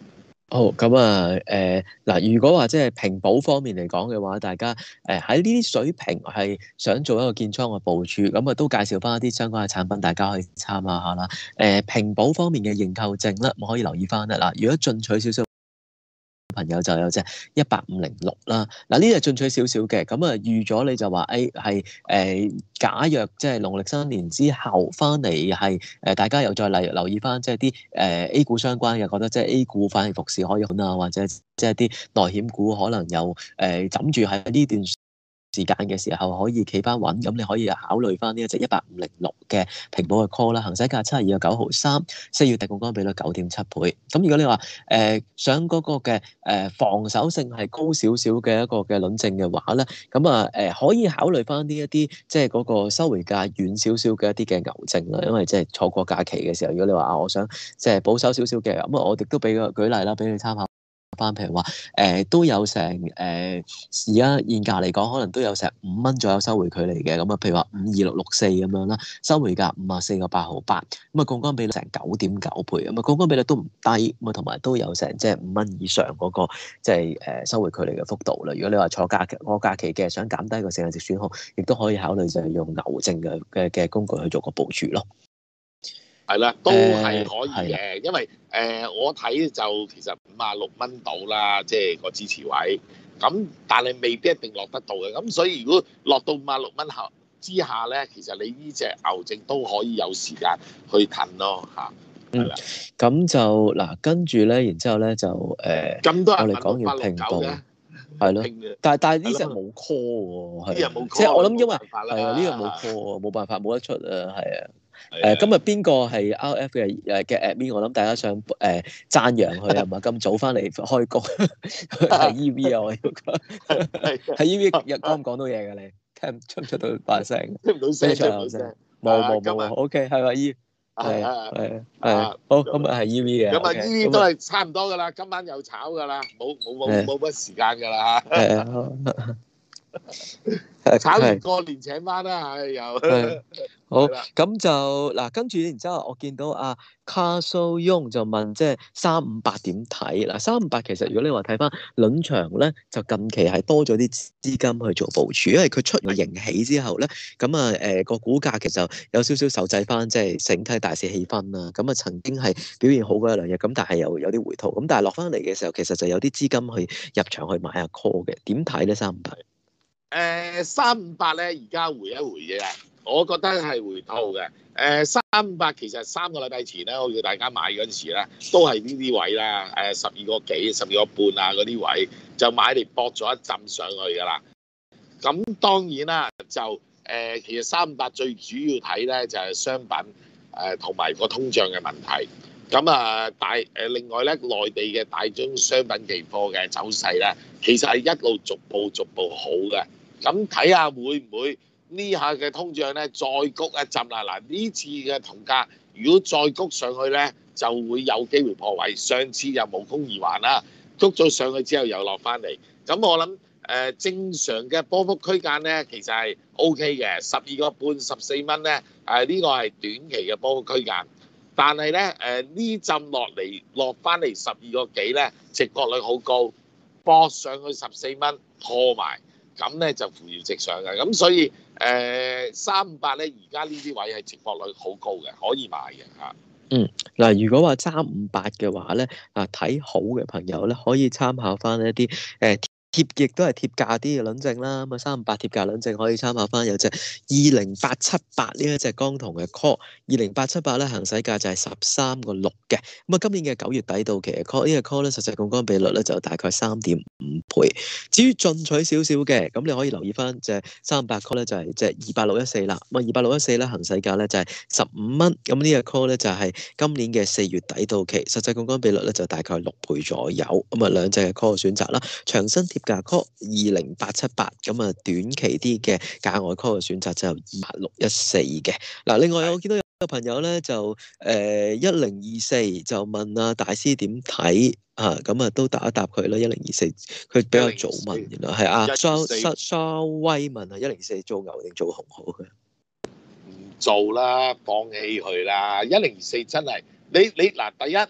好咁啊，誒嗱，如果話即係平保方面嚟講嘅話，大家誒喺呢啲水平係想做一個建倉嘅部署，咁啊都介紹翻一啲相關嘅產品，大家可以參考下啦。誒平保方面嘅認購證咧，可以留意翻啦。嗱，如果進取少少朋友就有隻一八五零六啦，嗱呢隻進取少少嘅，咁啊預咗你就話誒係誒假若即係農曆新年之後翻嚟係誒大家又再嚟留意翻即係啲誒 A 股相關嘅，覺得即係 A 股反而復市可以揾啊，或者即係啲內險股可能又誒枕住喺呢段時間嘅時候可以企翻穩，咁你可以考慮翻呢一隻一八五零六嘅平保嘅 call 啦，行使價七十二個九毫三，四月底槓桿比率九點七倍。咁如果你話誒、呃、想嗰個嘅誒、呃、防守性係高少少嘅一個嘅輪證嘅話咧，咁啊誒可以考慮翻呢一啲即係嗰個收回價遠少少嘅一啲嘅牛證啦，因為即係錯過假期嘅時候，如果你話啊我想即係保守少少嘅，咁啊我亦都俾個舉例啦，俾你參考。翻，譬如話誒、呃、都有成誒而家現價嚟講，可能都有成五蚊左右收回距離嘅。咁啊，譬如話五二六六四咁樣啦，收回價五啊四個八毫八，咁啊槓桿比率成九點九倍，咁啊槓桿比率都唔低，咁啊同埋都有成即係五蚊以上嗰、那個即係誒收回距離嘅幅度啦。如果你話坐假期過假期嘅，想減低個成日值損耗，亦都可以考慮就係用牛證嘅嘅嘅工具去做個部署咯。 係啦，都係可以嘅， 呃、 因為誒、呃、我睇就其實五啊六蚊到啦，即係個支持位。咁但係未必一定落得到嘅，咁所以如果落到五啊六蚊後之下咧，其實你呢隻牛證都可以有時間去騰咯嚇。 嗯，咁就嗱，跟住咧，然之後咧就誒， 咁多人我哋講完平保，係咯，但係但係呢隻冇 call 喎，係， 呢隻冇 call， 即係我諗因為係啊，呢隻冇 call 喎，冇辦法冇得出啊，係啊。誒今日邊個係 R F 嘅誒嘅 admin？我諗大家想誒讚揚佢係嘛？咁早翻嚟開工係 E V 啊！我要講係 E V 日講唔講到嘢㗎你？聽出唔出到把聲？ 出唔到聲，出唔到聲。 冇冇冇，OK 係咪 E？係係係好，今日係 E V 嘅。 咁啊 E V 都係差唔多㗎啦，今晚又炒㗎啦，冇冇冇冇乜時間㗎啦。 係啊。 炒完過年請翻啦，係又好咁就嗱，跟住然之後我見到阿卡蘇翁就問即係三五八點睇嗱，三五八其實如果你話睇翻輪場咧，就近期係多咗啲資金去做部署，因為佢出完盈喜之後咧，咁啊誒個股價其實有少少受制翻，即係整體大市氣氛啦。咁啊曾經係表現好過一兩日，咁但係又有啲回吐，咁但係落翻嚟嘅時候，其實就有啲資金去入場去買下 call 嘅，點睇咧三五八？ 誒三五八咧，而家回一回嘅，我覺得係回吐嘅。誒三五八其實三個禮拜前咧，我叫大家買嗰陣時咧，都係呢啲位啦。誒十二個幾、十二個半啊嗰啲位就買嚟搏咗一陣上去㗎啦。咁當然啦，就誒、呃、其實三五八最主要睇咧就係、是、商品誒同埋個通脹嘅問題。咁啊大誒另外咧，內地嘅大宗商品期貨嘅走勢咧，其實係一路逐步逐步好嘅。咁睇下會唔會呢下嘅通脹咧再谷一陣啦？嗱，呢次嘅銅價如果再谷上去咧，就會有機會破位。上次又無功而還啦，谷咗上去之後又落翻嚟。咁我諗誒、呃、正常嘅波幅區間咧，其實係 O K 嘅，十二個半十四蚊咧，誒、呃、呢、這個係短期嘅波幅區間。但係咧誒呢陣落嚟落翻嚟十二個幾咧，值博率好高，博上去十四蚊破埋。咁咧就扶搖直上嘅，咁所以誒三五八咧，而家呢啲位係值博率好高嘅，可以買嘅嚇。嗯， 嗱，如果話三五八嘅話咧，啊睇好嘅朋友咧，可以參考翻一啲誒。呃貼亦都係貼價啲嘅輪證啦，咁啊三五八貼價輪證可以參考翻有隻二零八七八呢一隻江銅嘅 call， 二零八七八咧行使價就係十三個六嘅，咁啊今年嘅九月底到期嘅 call， 呢個 call 咧實際槓桿比率咧就大概三點五倍。至於進取少少嘅，咁你可以留意翻隻三五八 call 咧就係隻二八六一四啦，咁啊二八六一四咧行使價咧就係十五蚊，咁呢個 call 咧就係今年嘅四月底到期，實際槓桿比率咧就大概六倍左右，咁啊兩隻嘅 call 嘅選擇啦，長新貼價 call 二零八七八，咁啊短期啲嘅價外 call 嘅選擇就二八六一四嘅。嗱，另外我見到有個朋友咧就誒一零二四就問啊大師點睇啊，咁啊都答一答佢啦。一零二四佢比較早問，原來係啊稍稍稍微問啊一零二四做牛定做熊好嘅？ 唔做啦，放棄佢啦。一零二四真係你你嗱，第一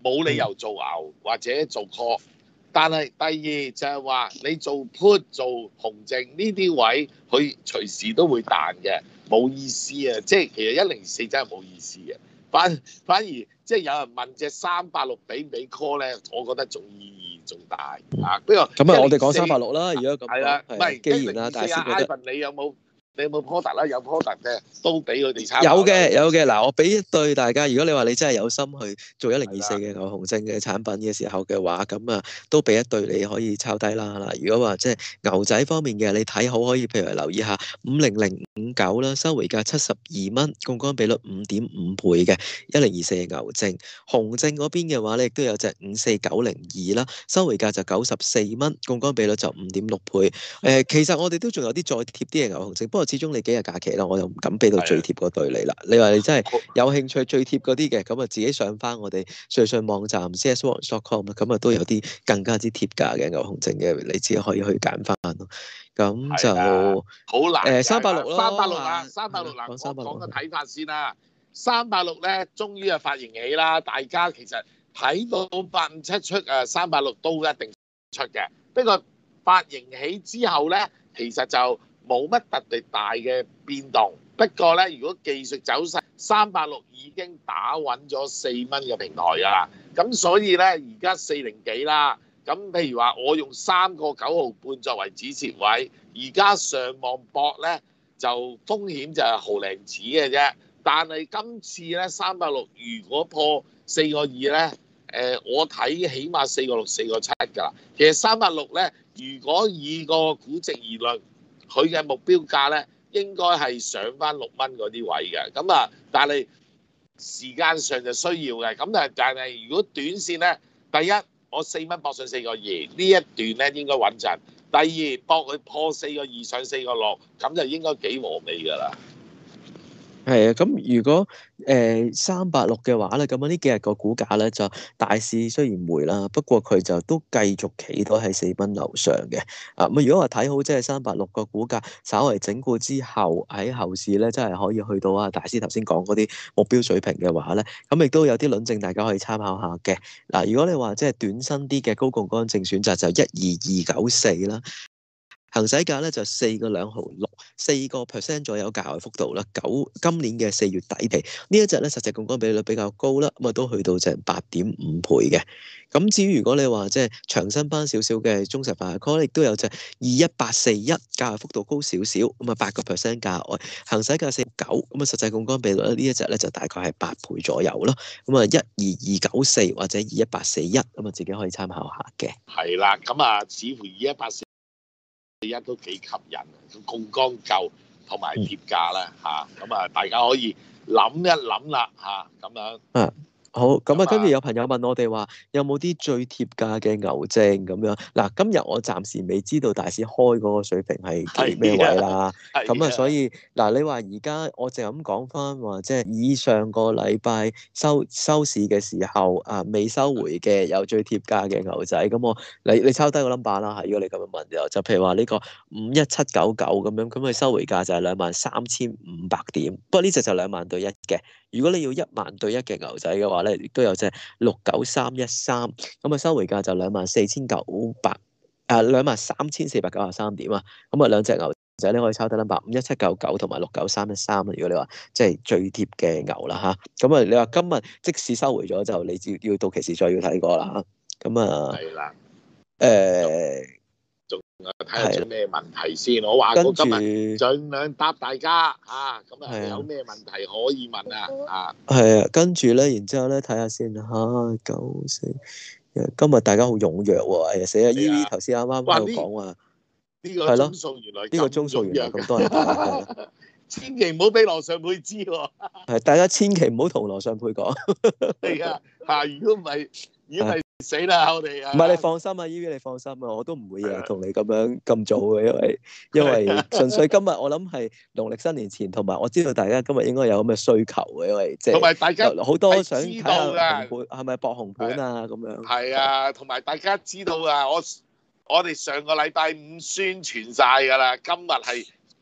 冇理由做牛或者做 call。但係第二就係話你做 put 做紅證呢啲位，佢隨時都會彈嘅，冇意思啊！即係其實一零四真係冇意思嘅，反反而即係有人問隻三八六俾唔俾 call 咧，我覺得仲意義仲大啊！不過咁啊，我哋講三八六啦，如果咁係啦，唔係既然啊，大師覺得 Ivan 你有冇？你有冇 product 啦？有 product 嘅都俾佢哋參考。 有嘅，有嘅。嗱，我俾一對大家。如果你話你真係有心去做一零二四嘅牛熊證嘅產品嘅時候嘅話，咁啊都俾一對你可以抄低啦。嗱，如果話即係牛仔方面嘅，你睇好可以，譬如留意下五零零五九啦，收回價七十二蚊，槓桿比率五點五倍嘅一零二四嘅牛證。熊證嗰邊嘅話咧，亦都有隻五四九零二啦，收回價就九十四蚊，槓桿比率就五點六倍。誒、呃，其實我哋都仲有啲再貼啲嘅牛熊證，不過始終你幾日假期啦，我又唔敢俾到最貼嗰對你啦。你話你真係有興趣最貼嗰啲嘅，咁啊自己上翻我哋瑞信網站 c s watch dot com 咁啊都有啲更加之貼價嘅牛熊證嘅，你自己可以去揀翻咯。咁就好難誒三百六咯， 三百六啊，三百六嗱，我講個睇法先啦。三百六咧，終於係發型起啦，大家其實睇到八五七出誒三百六都一定出嘅。不過發型起之後咧，其實就冇乜特別大嘅變動，不過咧，如果技術走勢，三百六已經打穩咗四蚊嘅平台㗎啦，咁所以咧而家四零幾啦，咁譬如話我用三個九毫半作為止蝕位，而家上望博咧就風險就係毫零子嘅啫，但係今次咧三百六如果破四個二咧，誒我睇起碼四個六四個七㗎啦，其實三百六咧如果以個估值而論，佢嘅目標價咧，應該係上翻六蚊嗰啲位嘅，咁啊，但係時間上就需要嘅，咁啊，但係如果短線咧，第一我四蚊搏上四個二，呢一段咧應該穩陣；第二搏佢破四個二上四個六，咁就應該幾和味㗎啦。 係啊，咁如果誒三百六嘅話咧，咁啊呢幾日個股價咧就大市雖然回啦，不過佢就都繼續企到喺四蚊樓上嘅。啊，咁如果話睇好即係三百六個股價稍為整固之後喺後市咧，真係可以去到啊大師頭先講嗰啲目標水平嘅話咧，咁亦都有啲論證大家可以參考下嘅。嗱，如果你話即係短身啲嘅高槓桿正選擇就一二二九四啦。行使價咧就四個兩毫六，四個 percent 左右價位幅度啦。九今年嘅四月底期呢一隻咧實際槓桿比率比較高啦，咁啊都去到成八點五倍嘅。咁至於如果你話即係長身班少少嘅中石化 call，亦都有隻二一八四一，價位幅度高少少，咁啊八個 percent 價位，行使價四九，咁啊實際槓桿比率呢一隻咧就大概係八倍左右咯。咁啊一二二九四或者二一八四一，咁啊自己可以參考下嘅。 係啦，咁啊似乎二一八四一都幾吸引，槓桿夠同埋貼價啦嚇，咁啊大家可以諗一諗啦嚇，咁樣。 啊，好，咁啊跟住有朋友問我哋話有冇啲最貼價嘅牛證咁樣？嗱，今日我暫時未知道大市開嗰個水平係幾咩位啦，咁啊所以嗱，你話而家我淨係咁講翻話，即係以上個禮拜收收市嘅時候啊，未收回嘅有最貼價嘅牛仔，咁我你你抄低個 number 啦，如果你咁樣問就，就譬如話呢個五一七九九咁樣，咁佢收回價就係兩萬三千五百點，不過呢隻就兩萬對一嘅。如果你要一萬對一嘅牛仔嘅話咧，亦都有隻六九三一三，咁啊收回價就兩萬四千九百，誒兩萬三千四百九十三點啊，咁啊兩隻牛仔咧可以抄得 number 五一七九九同埋六九三一三啊。如果你話即係最貼嘅牛啦嚇，咁啊你話今日即使收回咗就你要要到期時再要睇過啦嚇，咁啊係啦， 誒。 仲睇下有咩問題先，我話我今日盡量答大家嚇，咁啊有咩問題可以問啊啊， 係啊，跟住咧，然之後咧睇下先嚇，九四，今日大家好踴躍喎，哎呀死啊！依依頭先啱啱喺度講話， 呢個鐘數原來呢個鐘數原來咁多人睇， 千祈唔好俾羅尚沛知喎， 係大家千祈唔好同羅尚沛講， 係啊嚇，如果唔係，如果唔係。死啦！我哋唔係你放心啊，依依你放心啊，我都唔會日日同你咁樣咁早嘅，因為因為純粹今日我諗係農曆新年前，同埋我知道大家今日應該有咁嘅需求嘅，因為即係同埋大家好多想睇下紅盤， 係咪博紅盤啊咁樣？ 係啊，同埋大家知道啊，我我哋上個禮拜五宣傳晒㗎啦，今日係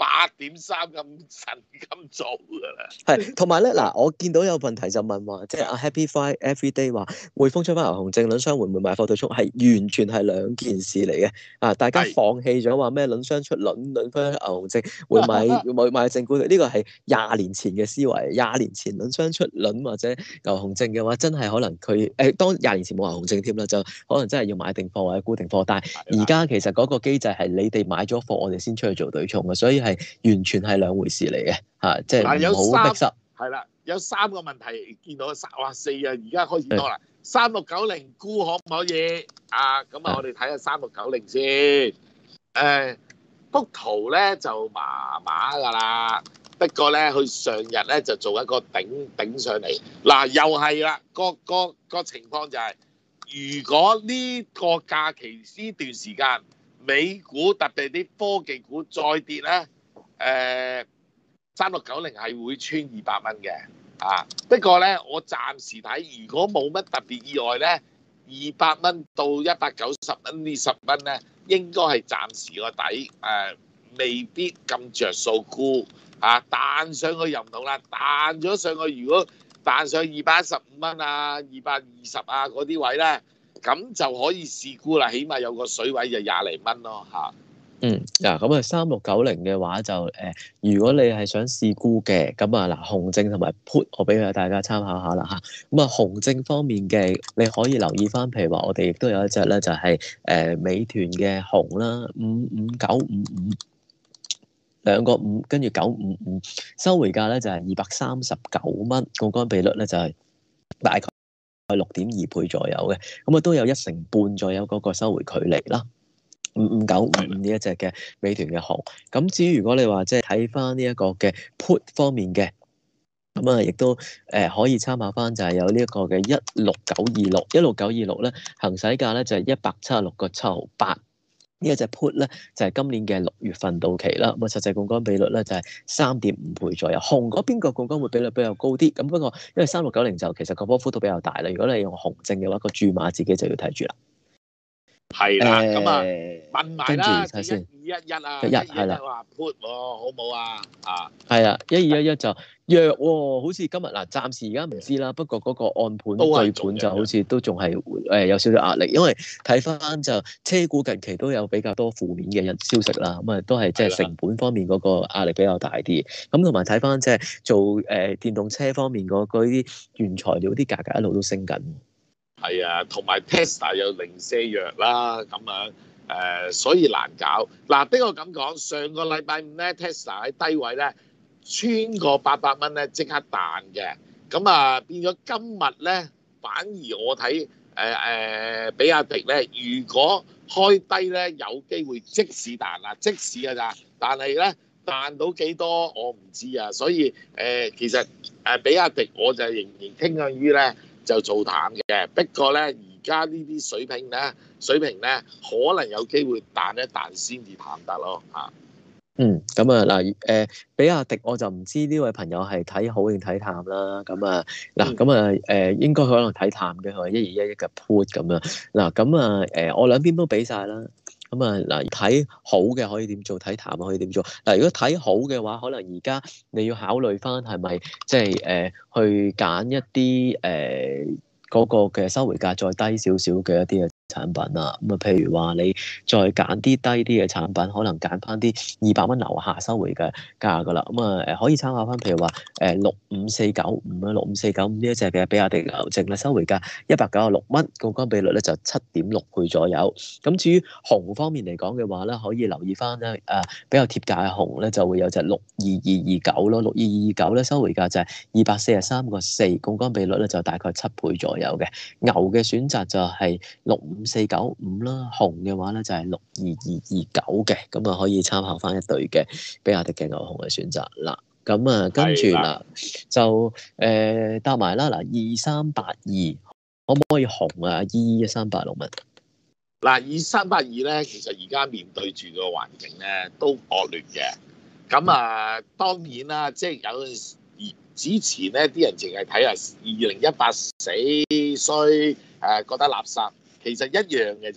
八點三咁神咁早㗎啦。 係，同埋咧嗱，我見到有問題就問話，即係阿 Happy Five Everyday 話匯豐出翻牛熊證，輪商會唔會買貨對沖？係完全係兩件事嚟嘅。啊，大家係放棄咗話咩輪商出輪，輪翻牛熊證會買會買正股，呢個係廿年前嘅思維。廿年前輪商出輪或者牛熊證嘅話，真係可能佢誒、欸、當廿年前冇牛熊證添啦，就可能真係要買定貨或者沽定貨。但係而家其實嗰個機制係你哋買咗貨，我哋先出去做對沖嘅，所以係完全係兩回事嚟嘅嚇，即係唔好逼塞。 係啦，有三個問題見到三哇四啊，而家開始多啦。三六九零沽可唔可以啊？咁啊，我哋睇下三六九零先。誒，幅圖咧就麻麻㗎啦，不過咧佢上日咧就做一個頂頂上嚟。嗱，又係啦，個個個情況就係，如果呢個假期呢段時間美股特別啲科技股再跌咧，誒。三六九零係會穿二百蚊嘅，啊！不過咧，我暫時睇，如果冇乜特別意外咧，二百蚊到一百九十蚊呢十蚊咧，應該係暫時個底，誒、呃，未必咁着數沽，啊！彈上去又唔同啦，彈咗上去，如果彈上二百一十五蚊啊、二百二十啊嗰啲位咧，咁就可以試沽啦，起碼有個水位就廿零蚊咯，嚇、啊。 嗯，嗱，咁啊，三六九零嘅話就誒、呃，如果你係想試沽嘅，咁啊嗱，熊證同埋 put，我俾大家參考下啦嚇。咁啊，熊證方面嘅，你可以留意翻，譬如話我哋亦都有一隻咧，就係、是、誒、呃、美團嘅熊啦，五五九五五兩個五，跟住九五五，收回價咧就係二百三十九蚊，槓桿比率咧就係大概六點二倍左右嘅，咁啊都有一成半左右嗰個收回距離啦。五五九五五呢一隻嘅美團嘅熊，咁至於如果你話即係睇翻呢一個嘅 put 方面嘅，咁啊亦都誒、呃、可以參考翻就係有呢一個嘅一六九二六，一六九二六咧行使價咧就係一百七十六個七毫八，呢一隻 put 咧就係、是、今年嘅六月份到期啦，咁啊實際槓桿比率咧就係三點五倍左右，熊嗰邊個槓桿會比率比較高啲，咁不過因為三六九零就其實個波幅都比較大啦，如果你用熊證嘅話，個注碼自己就要睇住啦。 係啦，咁啊問埋啦， 睇先， 一二一一啊， 一一係啦， 話 put 喎，好唔好啊？啊， 係啊，一二一一就弱喎，好似今日嗱，暫時而家唔知啦。不過嗰個按盤對盤就好似都仲係誒有少少壓力，因為睇翻就車股近期都有比較多負面嘅消息啦。咁啊，都係即係成本方面嗰個壓力比較大啲。咁同埋睇翻即係做誒、呃、電動車方面嗰啲原材料啲價格一路都升緊。 係啊，同埋 Tesla 又零舍弱啦，咁樣誒、呃，所以難搞。嗱，俾我咁講，上個禮拜五咧 Tesla 喺低位咧穿過八百蚊咧，即刻彈嘅。咁啊變咗今日咧，反而我睇誒誒比亞迪咧，如果開低咧，有機會即時彈啊，即時㗎咋。但係咧彈到幾多我唔知啊，所以誒、呃、其實誒比亞迪我就仍然傾向於咧。就做淡嘅，不過咧而家呢啲水平咧，水平咧可能有機會彈一彈先至淡得咯嚇。 嗯，咁啊嗱，誒，比亞迪我就唔知呢位朋友係睇好定睇淡啦。咁啊嗱，咁啊誒，應該可能睇淡嘅，係一二一一嘅 put 咁樣。嗱，咁啊誒，我兩邊都俾晒啦。咁啊嗱，睇好嘅可以點做，睇淡可以點做。嗱，如果睇好嘅話，可能而家你要考慮翻係咪即係誒去揀一啲誒嗰個嘅收回價再低少少嘅一啲嘅產品啊，咁啊，譬如話你再揀啲低啲嘅產品，可能揀翻啲二百蚊樓下收回嘅價噶啦，咁啊誒可以參考翻，譬如話誒六五四九五啊，六五四九五呢一隻嘅比亞迪牛證咧，收回價一百九十六蚊，槓桿比率咧就七點六倍左右。咁至於熊方面嚟講嘅話咧，可以留意翻咧誒比較貼價嘅熊咧，就會有隻六二二二九咯，六二二二九咧收回價就係二百四十三個四，槓桿比率咧就大概七倍左右嘅。牛嘅選擇就係六五四九五啦，熊嘅話咧就係六二二二九嘅，咁啊可以參考翻一對嘅比亞迪嘅牛熊嘅選擇啦。咁啊跟住嗱就誒搭埋啦，嗱二三八二可唔可以熊啊？依一三八六蚊。 嗱二三八二咧，其實而家面對住個環境咧都惡劣嘅。咁啊當然啦，即係有陣時之前咧啲人淨係睇下二零一八死衰誒覺得垃圾。其實一樣嘅咋，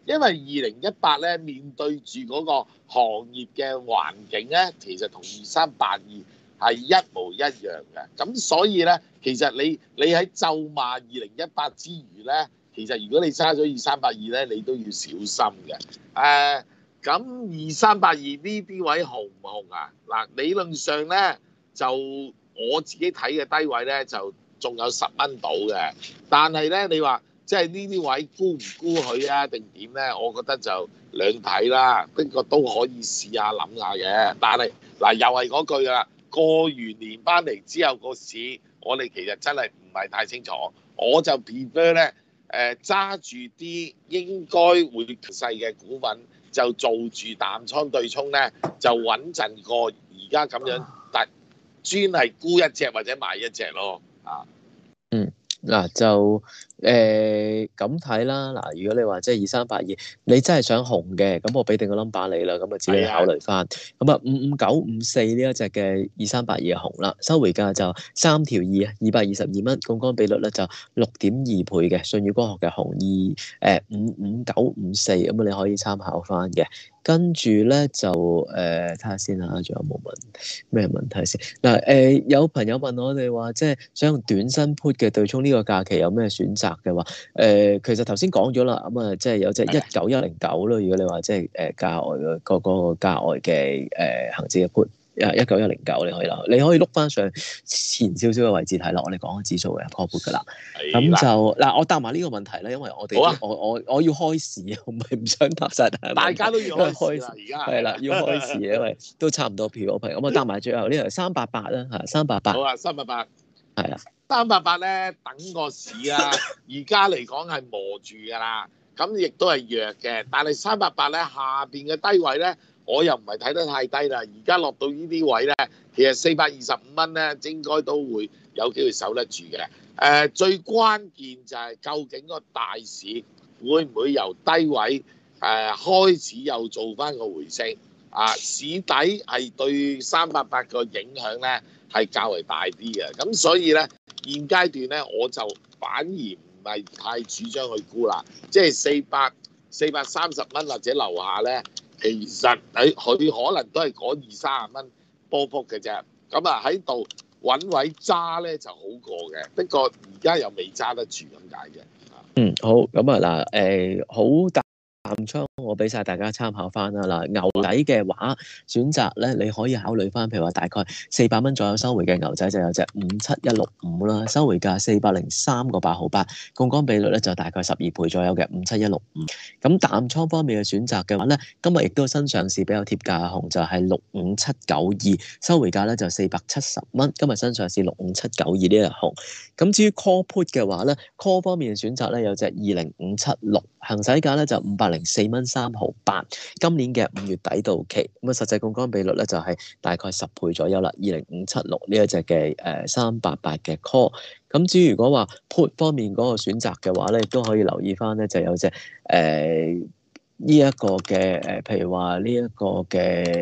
因為二零一八咧面對住嗰個行業嘅環境咧，其實同二三八二係一模一樣嘅。咁所以咧，其實你你喺咒罵二零一八之餘咧，其實如果你揸咗二三八二咧，你都要小心嘅。誒、呃，咁二三八二呢啲位紅唔紅啊？嗱，理論上咧就我自己睇嘅低位咧就仲有十蚊到嘅，但係咧你話，即係呢啲位沽唔沽佢啊？定點咧？我覺得就兩睇啦，不過都可以試下諗下嘅。但係嗱，又係嗰句啦，過完年翻嚟之後個市，我哋其實真係唔係太清楚。我就 prefer 咧，誒揸住啲應該會細嘅股份，就做住淡倉對沖咧，就穩陣過而家咁樣，但專係沽一隻或者買一隻咯。啊， 嗯。嗱就誒咁睇啦，嗱如果你話即係二三八二，你真係想紅嘅，咁我俾定個 number 你啦，咁啊自己考慮翻。咁啊五五九五四呢一隻嘅二三八二紅啦，收回價就三條二啊，二百二十二蚊，槓桿比率咧就六點二倍嘅，舜宇光學嘅紅二誒五五九五四，咁啊你可以參考翻嘅。跟住咧就誒睇下先嚇，仲有冇問咩問題先？嗱誒、呃、有朋友問我哋話，即係想用短身 put 嘅對沖呢個假期有咩選擇嘅話，誒、呃、其實頭先講咗啦，咁啊即係有隻一九一零九咯。如果你話即係誒價外嘅個嗰個價外嘅誒恆指嘅 put。一九一零九你可以啦，你可以碌翻上前少少嘅位置睇啦。我哋講指數嘅 call put 噶啦，咁就嗱，我答埋呢個問題咧，因為我哋、啊、我我我要開市，我唔係唔想答晒。 大家都要開市啦，而家係啦，要開市，因為都差唔多票我朋友，咁我答埋最後呢個三八八啦嚇，三八八。 好啊，三八八係啊， 三八八咧等個市啊，而家嚟講係磨住㗎啦，咁亦都係弱嘅，但係三八八咧下邊嘅低位咧。我又唔係睇得太低啦，而家落到呢啲位咧，其實四百二十五蚊咧，應該都會有機會守得住嘅。誒、呃，最關鍵就係究竟個大市會唔會由低位誒、呃、開始又做翻個回升？啊，市底係對三八八個影響咧係較為大啲嘅，咁所以咧現階段咧我就反而唔係太主張去沽啦，即係四百四百三十蚊或者樓下咧。其實佢佢可能都係嗰二三十蚊波幅嘅啫，咁啊喺度揾位揸咧就好過嘅，不過而家又未揸得住咁解嘅。 嗯，好，咁啊嗱，誒好大淡倉，我俾晒大家參考翻啦。嗱，牛仔嘅話選擇咧，你可以考慮翻，譬如話大概四百蚊左右收回嘅牛仔就有隻五七一六五啦，收回價四百零三個八毫八，槓桿比率咧就大概十二倍左右嘅五七一六五。咁淡倉方面嘅選擇嘅話咧，今日亦都新上市比較貼價紅就係六五七九二，收回價咧就四百七十蚊。今日新上市六五七九二呢隻紅。咁至於 call put 嘅話咧 ，call 方面嘅選擇咧有隻二零五七六，行使價咧就五百零四蚊三毫八，今年嘅五月底到期，咁啊實際槓桿比率咧就係大概十倍左右啦。二零五七六呢一隻嘅誒三八八嘅 call。咁至於如果話 put 方面嗰個選擇嘅話咧，亦都可以留意翻咧，就有隻誒呢一個嘅誒，譬如話呢一個嘅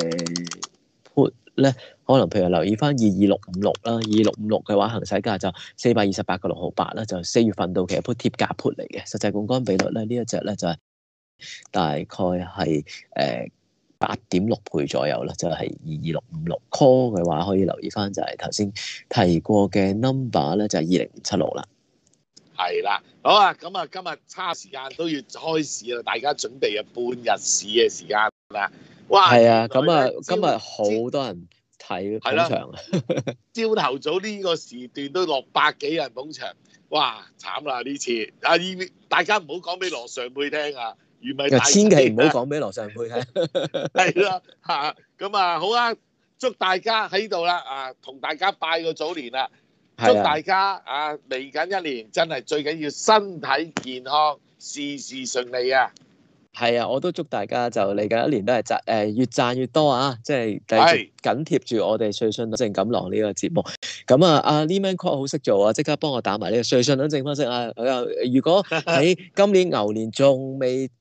put 咧，可能譬如留意翻二二六五六啦，二二六五六嘅話行使價就四百二十八個六毫八啦，就四月份到期 put 貼價 put 嚟嘅，實際槓桿比率咧呢一隻咧就係大概係誒八點六倍左右啦，就係二二六五六 call 嘅話，可以留意翻就係頭先提過嘅 number 咧，就係二零五七六啦。 係啦，好啊，咁啊，今日差時間都要開市啦，大家準備啊半日市嘅時間啦。哇， 係啊，咁啊，今日好多人睇捧場啊！ 朝頭早呢個時段都落百幾人捧場，哇，慘啦呢次！啊，大家唔好講俾羅尚佩聽啊！ 千祈唔好講俾羅尚佩聽， 係啦嚇，咁啊好啊，祝大家喺度啦啊，同大家拜個早年啦，祝大家啊嚟緊一年真係最緊要身體健康，事事順利啊！ 係啊，我都祝大家就嚟緊一年都係賺誒越賺越多啊！即係繼續緊貼住我哋瑞信論證錦囊呢個節目。咁啊，阿 Lee Man Call 好識做啊，即刻幫我打埋呢個瑞信論證分析啊！如果喺今年牛年仲未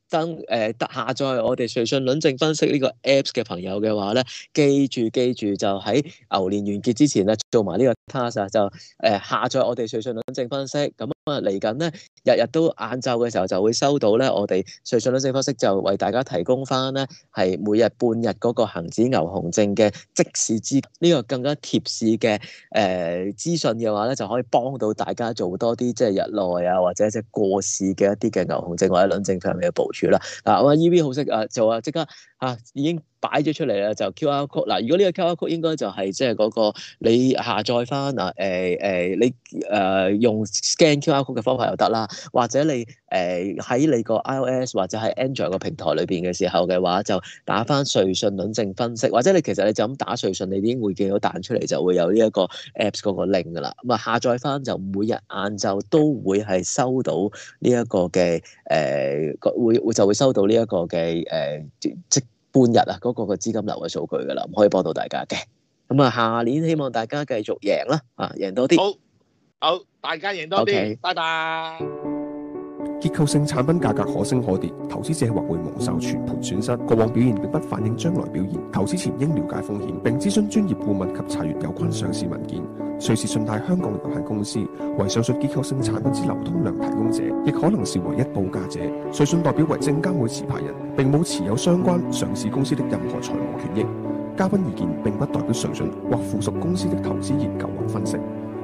登誒、呃、下載我哋瑞信輪證分析呢個 Apps 嘅朋友嘅話咧，記住記住就喺牛年完結之前咧做埋呢個 task 啊，就誒、呃、下載我哋瑞信輪證分析。咁啊嚟緊咧，日日都晏晝嘅時候就會收到咧，我哋瑞信輪證分析就為大家提供翻咧係每日半日嗰個恆指牛熊證嘅即時資呢、這個更加貼市嘅誒資訊嘅話咧，就可以幫到大家做多啲即係日內啊或者即係過市嘅一啲嘅牛熊證或者輪證上面嘅部署啦。嗱，我 E V 好識啊，就話即刻嚇、啊、已經擺咗出嚟啦，就 Q R code。嗱，如果呢個 Q R code 應該就係即係嗰個你下載翻啊誒誒，你誒、呃、用 scan Q R code 嘅方法又得啦，或者你誒喺、呃、你個 iOS 或者係 Android 個平台裏邊嘅時候嘅話，就打翻瑞信輪證分析，或者你其實你就咁打瑞信，你已經會見到彈出嚟就會有呢一個 Apps 嗰個 link 噶啦。咁啊下載翻就每日晏晝都會係收到呢一個嘅誒、呃、會會就會收到呢一個嘅誒、呃、即半日啊嗰個嘅資金流嘅數據噶啦，可以幫到大家嘅。咁啊下年希望大家繼續贏啦，啊贏多啲。 好，好，大家贏多啲， Okay. 拜拜。 結構性產品價格可升可跌，投資者或會蒙受全盤損失。過往表現並不反映將來表現，投資前應了解風險，並諮詢專業顧問及查閱有關上市文件。瑞士信貸香港有限公司為上述結構性產品之流通量提供者，亦可能是唯一報價者。瑞信代表為證監會持牌人，並冇持有相關上市公司的任何財務權益。嘉賓意見並不代表瑞信或附屬公司的投資研究或分析。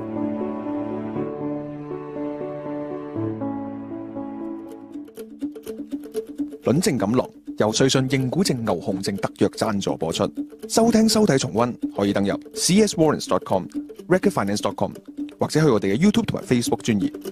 輪證錦囊由瑞信認股證牛熊證特約贊助播出。收聽收睇重溫可以登入 c s warrants dot com、recordfinance dot com 或者去我哋嘅 YouTube 同埋 Facebook 專頁。